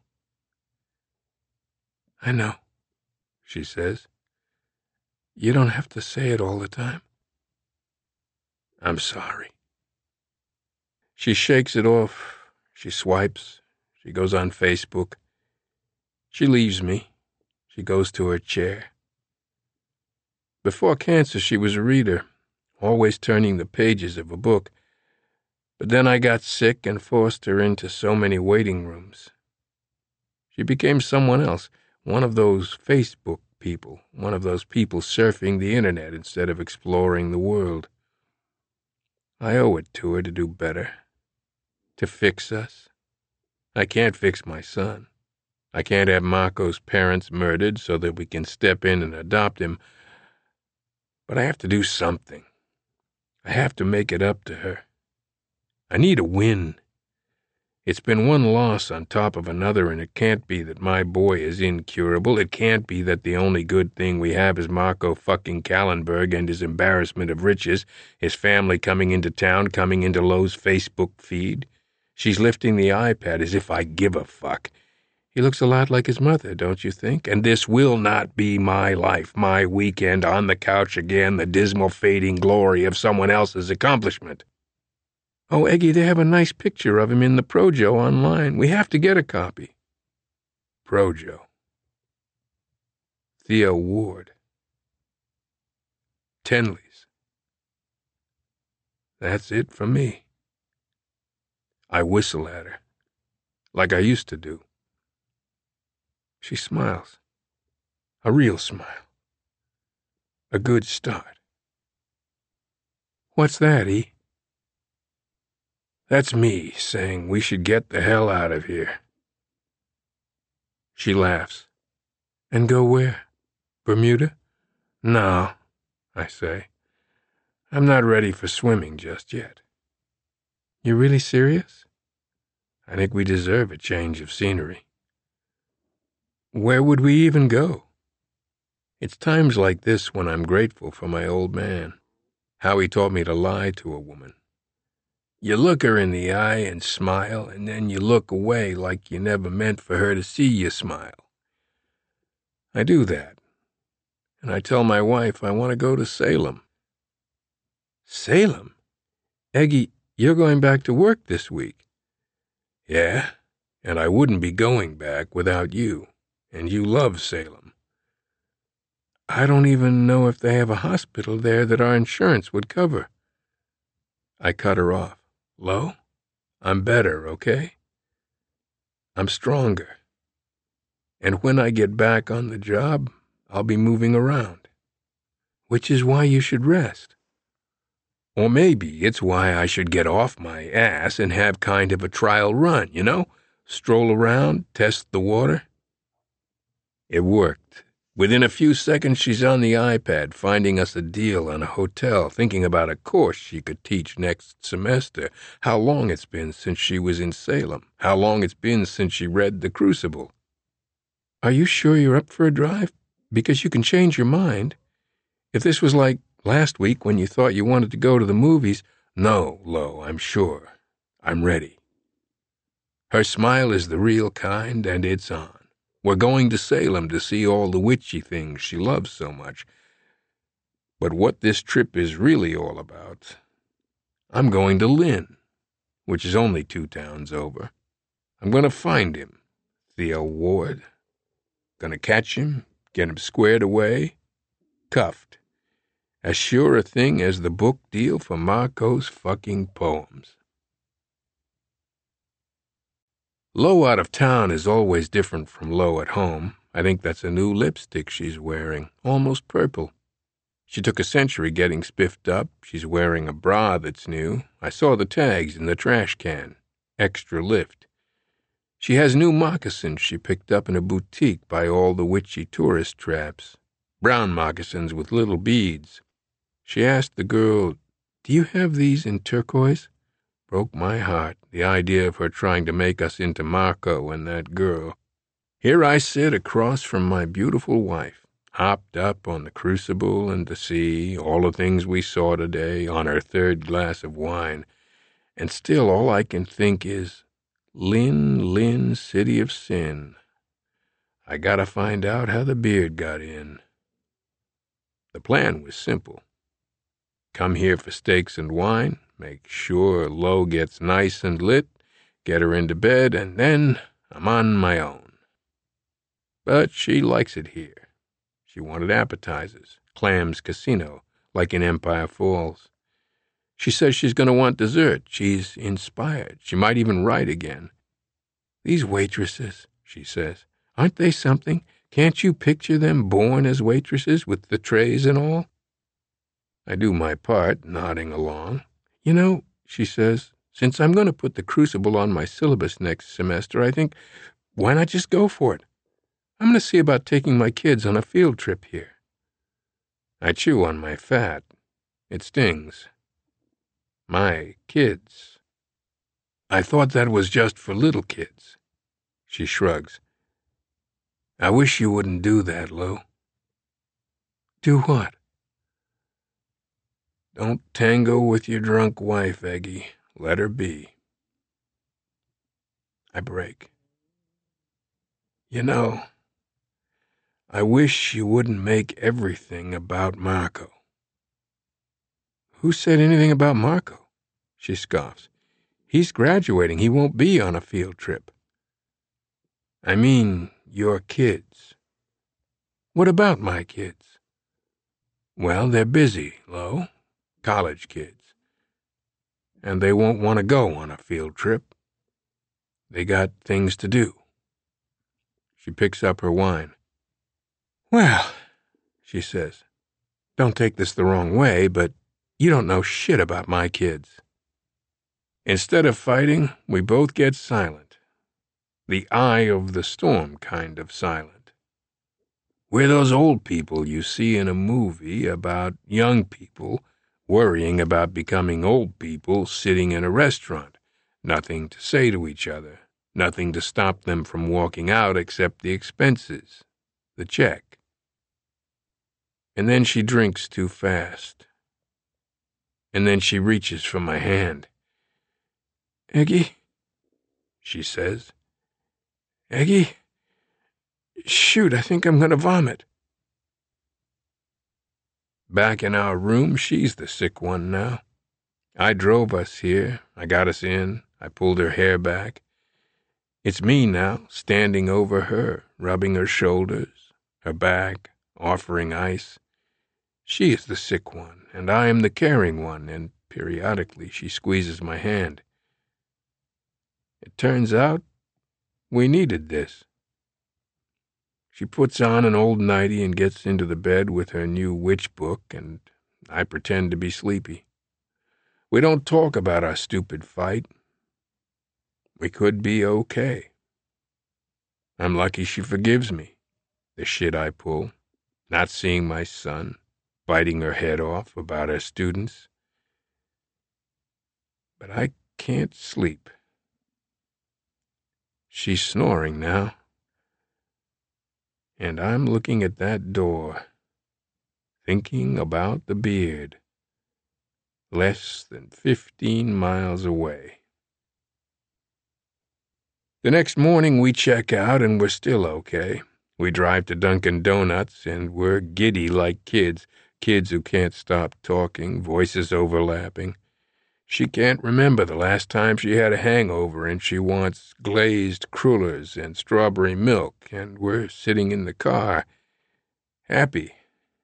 D: I know, she says. You don't have to say it all the time. I'm sorry. She shakes it off. She swipes. She goes on Facebook. She leaves me. She goes to her chair. Before cancer, she was a reader, always turning the pages of a book. But then I got sick and forced her into so many waiting rooms. She became someone else, one of those Facebook people, one of those people surfing the internet instead of exploring the world. I owe it to her to do better, to fix us. I can't fix my son. I can't have Marco's parents murdered so that we can step in and adopt him. But I have to do something. I have to make it up to her. I need a win. It's been one loss on top of another, and it can't be that my boy is incurable. It can't be that the only good thing we have is Marco fucking Kallenberg and his embarrassment of riches, his family coming into town, coming into Lo's Facebook feed. She's lifting the iPad as if I give a fuck. He looks a lot like his mother, don't you think? And this will not be my life, my weekend on the couch again, the dismal fading glory of someone else's accomplishment. Oh, Eggie, they have a nice picture of him in the Projo online. We have to get a copy. Projo. Theo Ward. Tenley's. That's it for me. I whistle at her, like I used to do. She smiles. A real smile. A good start. What's that, E? That's me saying we should get the hell out of here. She laughs. And go where? Bermuda? No, I say. I'm not ready for swimming just yet. You really serious? I think we deserve a change of scenery. Where would we even go? It's times like this when I'm grateful for my old man, how he taught me to lie to a woman. You look her in the eye and smile, and then you look away like you never meant for her to see you smile. I do that, and I tell my wife I want to go to Salem. Salem? Eggie, you're going back to work this week. Yeah, and I wouldn't be going back without you, and you love Salem. I don't even know if they have a hospital there that our insurance would cover. I cut her off. Lo, I'm better, okay? I'm stronger. And when I get back on the job, I'll be moving around. Which is why you should rest. Or maybe it's why I should get off my ass and have kind of a trial run, you know? Stroll around, test the water. It worked. Within a few seconds, she's on the iPad, finding us a deal on a hotel, thinking about a course she could teach next semester, how long it's been since she was in Salem, how long it's been since she read The Crucible. Are you sure you're up for a drive? Because you can change your mind. If this was like last week when you thought you wanted to go to the movies, no, Lo, I'm sure. I'm ready. Her smile is the real kind, and it's on. We're going to Salem to see all the witchy things she loves so much. But what this trip is really all about, I'm going to Lynn, which is only 2 towns over. I'm going to find him, Theo Ward. Gonna catch him, get him squared away, cuffed. As sure a thing as the book deal for Marco's fucking poems. Lo out of town is always different from Lo at home. I think that's a new lipstick she's wearing, almost purple. She took a century getting spiffed up. She's wearing a bra that's new. I saw the tags in the trash can. Extra lift. She has new moccasins she picked up in a boutique by all the witchy tourist traps. Brown moccasins with little beads. She asked the girl, "Do you have these in turquoise?" Broke my heart, the idea of her trying to make us into Marco and that girl. Here I sit across from my beautiful wife, hopped up on the crucible and the sea, all the things we saw today, on her third glass of wine, and still all I can think is, Lynn, Lynn, city of sin. I gotta find out how the beard got in. The plan was simple. Come here for steaks and wine, make sure Lo gets nice and lit, get her into bed, and then I'm on my own. But she likes it here. She wanted appetizers, Clams Casino, like in Empire Falls. She says she's going to want dessert. She's inspired. She might even write again. "These waitresses," she says, "aren't they something? Can't you picture them born as waitresses with the trays and all?" I do my part, nodding along. "You know," she says, "since I'm going to put the crucible on my syllabus next semester, I think, why not just go for it? I'm going to see about taking my kids on a field trip here." I chew on my fat. It stings. My kids. I thought that was just for little kids. She shrugs. "I wish you wouldn't do that, Lo." "Do what?" "Don't tango with your drunk wife, Eggy. Let her be." I break. "You know, I wish you wouldn't make everything about Marco." "Who said anything about Marco?" She scoffs. "He's graduating. He won't be on a field trip." "I mean, your kids." "What about my kids?" "Well, they're busy, Lo. College kids. And they won't want to go on a field trip. They got things to do." She picks up her wine. "Well," she says, "don't take this the wrong way, but you don't know shit about my kids." Instead of fighting, we both get silent. The eye of the storm kind of silent. We're those old people you see in a movie about young people worrying about becoming old people sitting in a restaurant, nothing to say to each other, nothing to stop them from walking out except the expenses, the check. And then she drinks too fast. And then she reaches for my hand. "Eggy," she says. "Eggy, shoot, I think I'm going to vomit." Back in our room, she's the sick one now. I drove us here. I got us in. I pulled her hair back. It's me now, standing over her, rubbing her shoulders, her back, offering ice. She is the sick one, and I am the caring one, and periodically she squeezes my hand. It turns out we needed this. She puts on an old nightie and gets into the bed with her new witch book, and I pretend to be sleepy. We don't talk about our stupid fight. We could be okay. I'm lucky she forgives me. The shit I pull, not seeing my son, biting her head off about her students. But I can't sleep. She's snoring now. And I'm looking at that door, thinking about the beard, less than 15 miles away. The next morning we check out and we're still okay. We drive to Dunkin' Donuts and we're giddy like kids who can't stop talking, voices overlapping. She can't remember the last time she had a hangover, and she wants glazed crullers and strawberry milk, and we're sitting in the car, happy.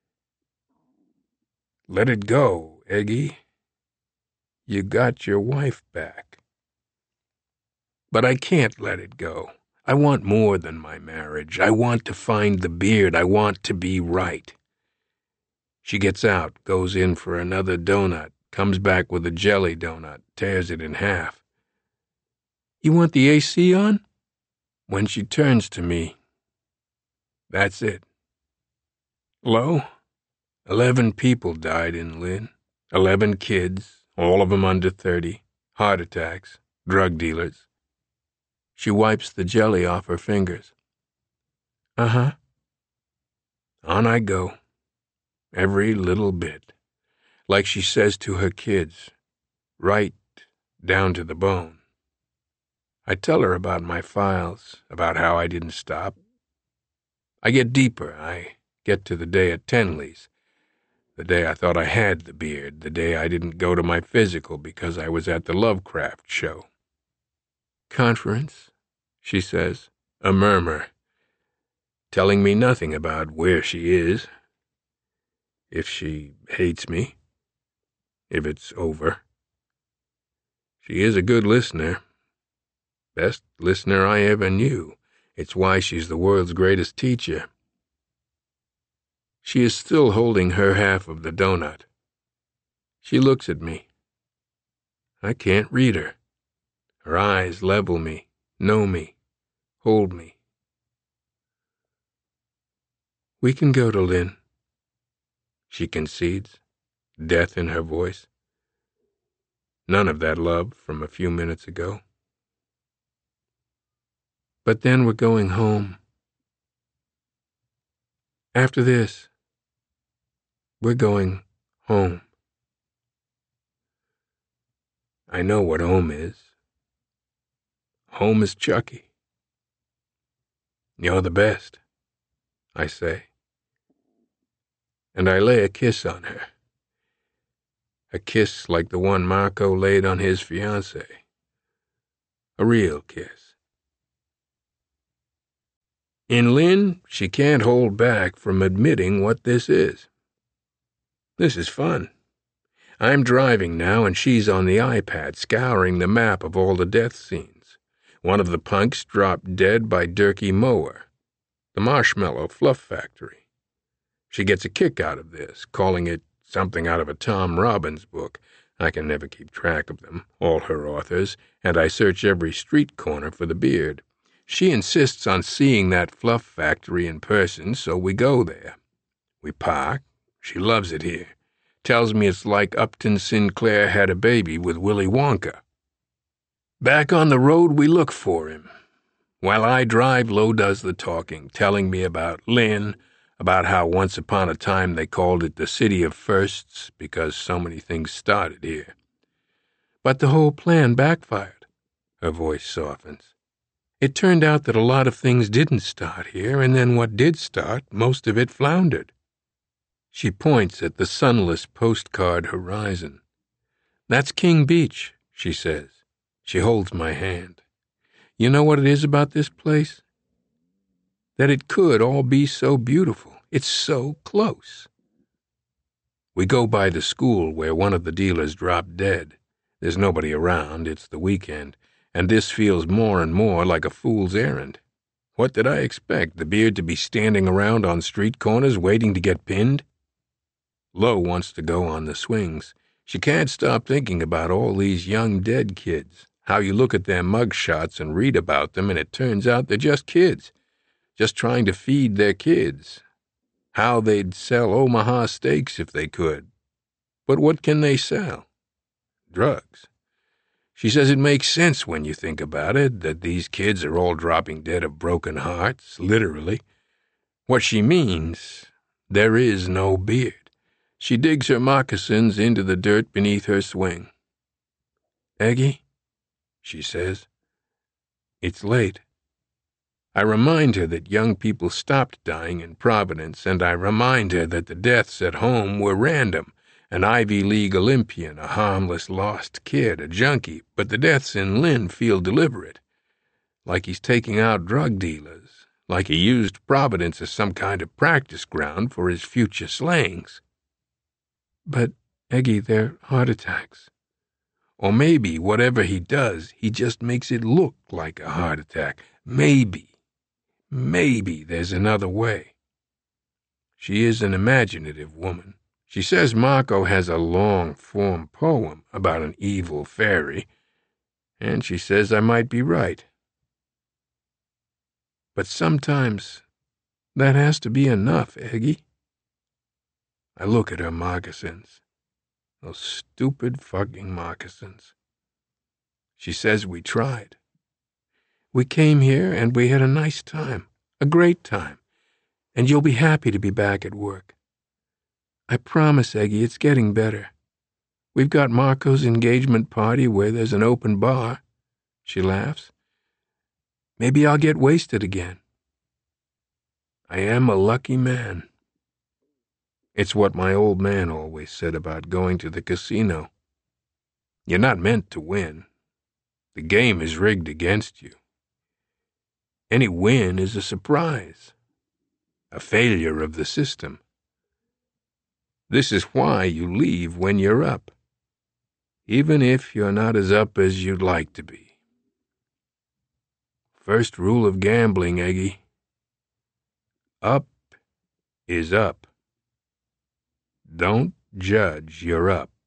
D: Let it go, Eggy. You got your wife back. But I can't let it go. I want more than my marriage. I want to find the beard. I want to be right. She gets out, goes in for another donut, comes back with a jelly donut, tears it in half. You want the AC on? When she turns to me, that's it. Lo, 11 people died in Lynn. 11 kids, all of them under 30, heart attacks, drug dealers. She wipes the jelly off her fingers. Uh-huh. On I go. Every little bit. Like she says to her kids, right down to the bone. I tell her about my files, about how I didn't stop. I get deeper. I get to the day at Tenley's, the day I thought I had the beard, the day I didn't go to my physical because I was at the Lovecraft show. Conference, she says, a murmur, telling me nothing about where she is, if she hates me, if it's over. She is a good listener, best listener I ever knew. It's why she's the world's greatest teacher. She is still holding her half of the donut. She looks at me. I can't read her. Her eyes level me, know me, hold me. We can go to Lynn, she concedes, death in her voice. None of that love from a few minutes ago. But then we're going home. After this, we're going home. I know what home is. Home is Chucky. You're the best, I say. And I lay a kiss on her. A kiss like the one Marco laid on his fiancée. A real kiss. In Lynn, she can't hold back from admitting what this is. This is fun. I'm driving now, and she's on the iPad, scouring the map of all the death scenes. One of the punks dropped dead by Durkee Mower, the Marshmallow Fluff Factory. She gets a kick out of this, calling it something out of a Tom Robbins book. I can never keep track of them, all her authors, and I search every street corner for the beard. She insists on seeing that fluff factory in person, so we go there. We park. She loves it here. Tells me it's like Upton Sinclair had a baby with Willy Wonka. Back on the road, we look for him. While I drive, Lo does the talking, telling me about Lynn, about how once upon a time they called it the City of Firsts because so many things started here. But the whole plan backfired. Her voice softens. It turned out that a lot of things didn't start here, and then what did start, most of it floundered. She points at the sunless postcard horizon. That's King Beach, she says. She holds my hand. You know what it is about this place? That it could all be so beautiful. It's so close. We go by the school where one of the dealers dropped dead. There's nobody around, it's the weekend, and this feels more and more like a fool's errand. What did I expect, the beard to be standing around on street corners waiting to get pinned? Lo wants to go on the swings. She can't stop thinking about all these young dead kids, how you look at their mug shots and read about them and it turns out they're just kids, just trying to feed their kids. How they'd sell Omaha steaks if they could. But what can they sell? Drugs. She says it makes sense when you think about it, that these kids are all dropping dead of broken hearts, literally. What she means, there is no beard. She digs her moccasins into the dirt beneath her swing. Eggie, she says, it's late. I remind her that young people stopped dying in Providence, and I remind her that the deaths at home were random. An Ivy League Olympian, a harmless lost kid, a junkie, but the deaths in Lynn feel deliberate. Like he's taking out drug dealers, like he used Providence as some kind of practice ground for his future slayings. But, Eggie, they're heart attacks. Or maybe whatever he does, he just makes it look like a heart attack. Maybe there's another way. She is an imaginative woman. She says Marco has a long-form poem about an evil fairy, and she says I might be right. But sometimes that has to be enough, Eggy. I look at her moccasins. Those stupid fucking moccasins. She says we tried. We came here and we had a nice time, a great time, and you'll be happy to be back at work. I promise, Eggy, it's getting better. We've got Marco's engagement party where there's an open bar. She laughs. Maybe I'll get wasted again. I am a lucky man. It's what my old man always said about going to the casino. You're not meant to win. The game is rigged against you. Any win is a surprise, a failure of the system. This is why you leave when you're up, even if you're not as up as you'd like to be. First rule of gambling, Eggy. Up is up. Don't judge your up.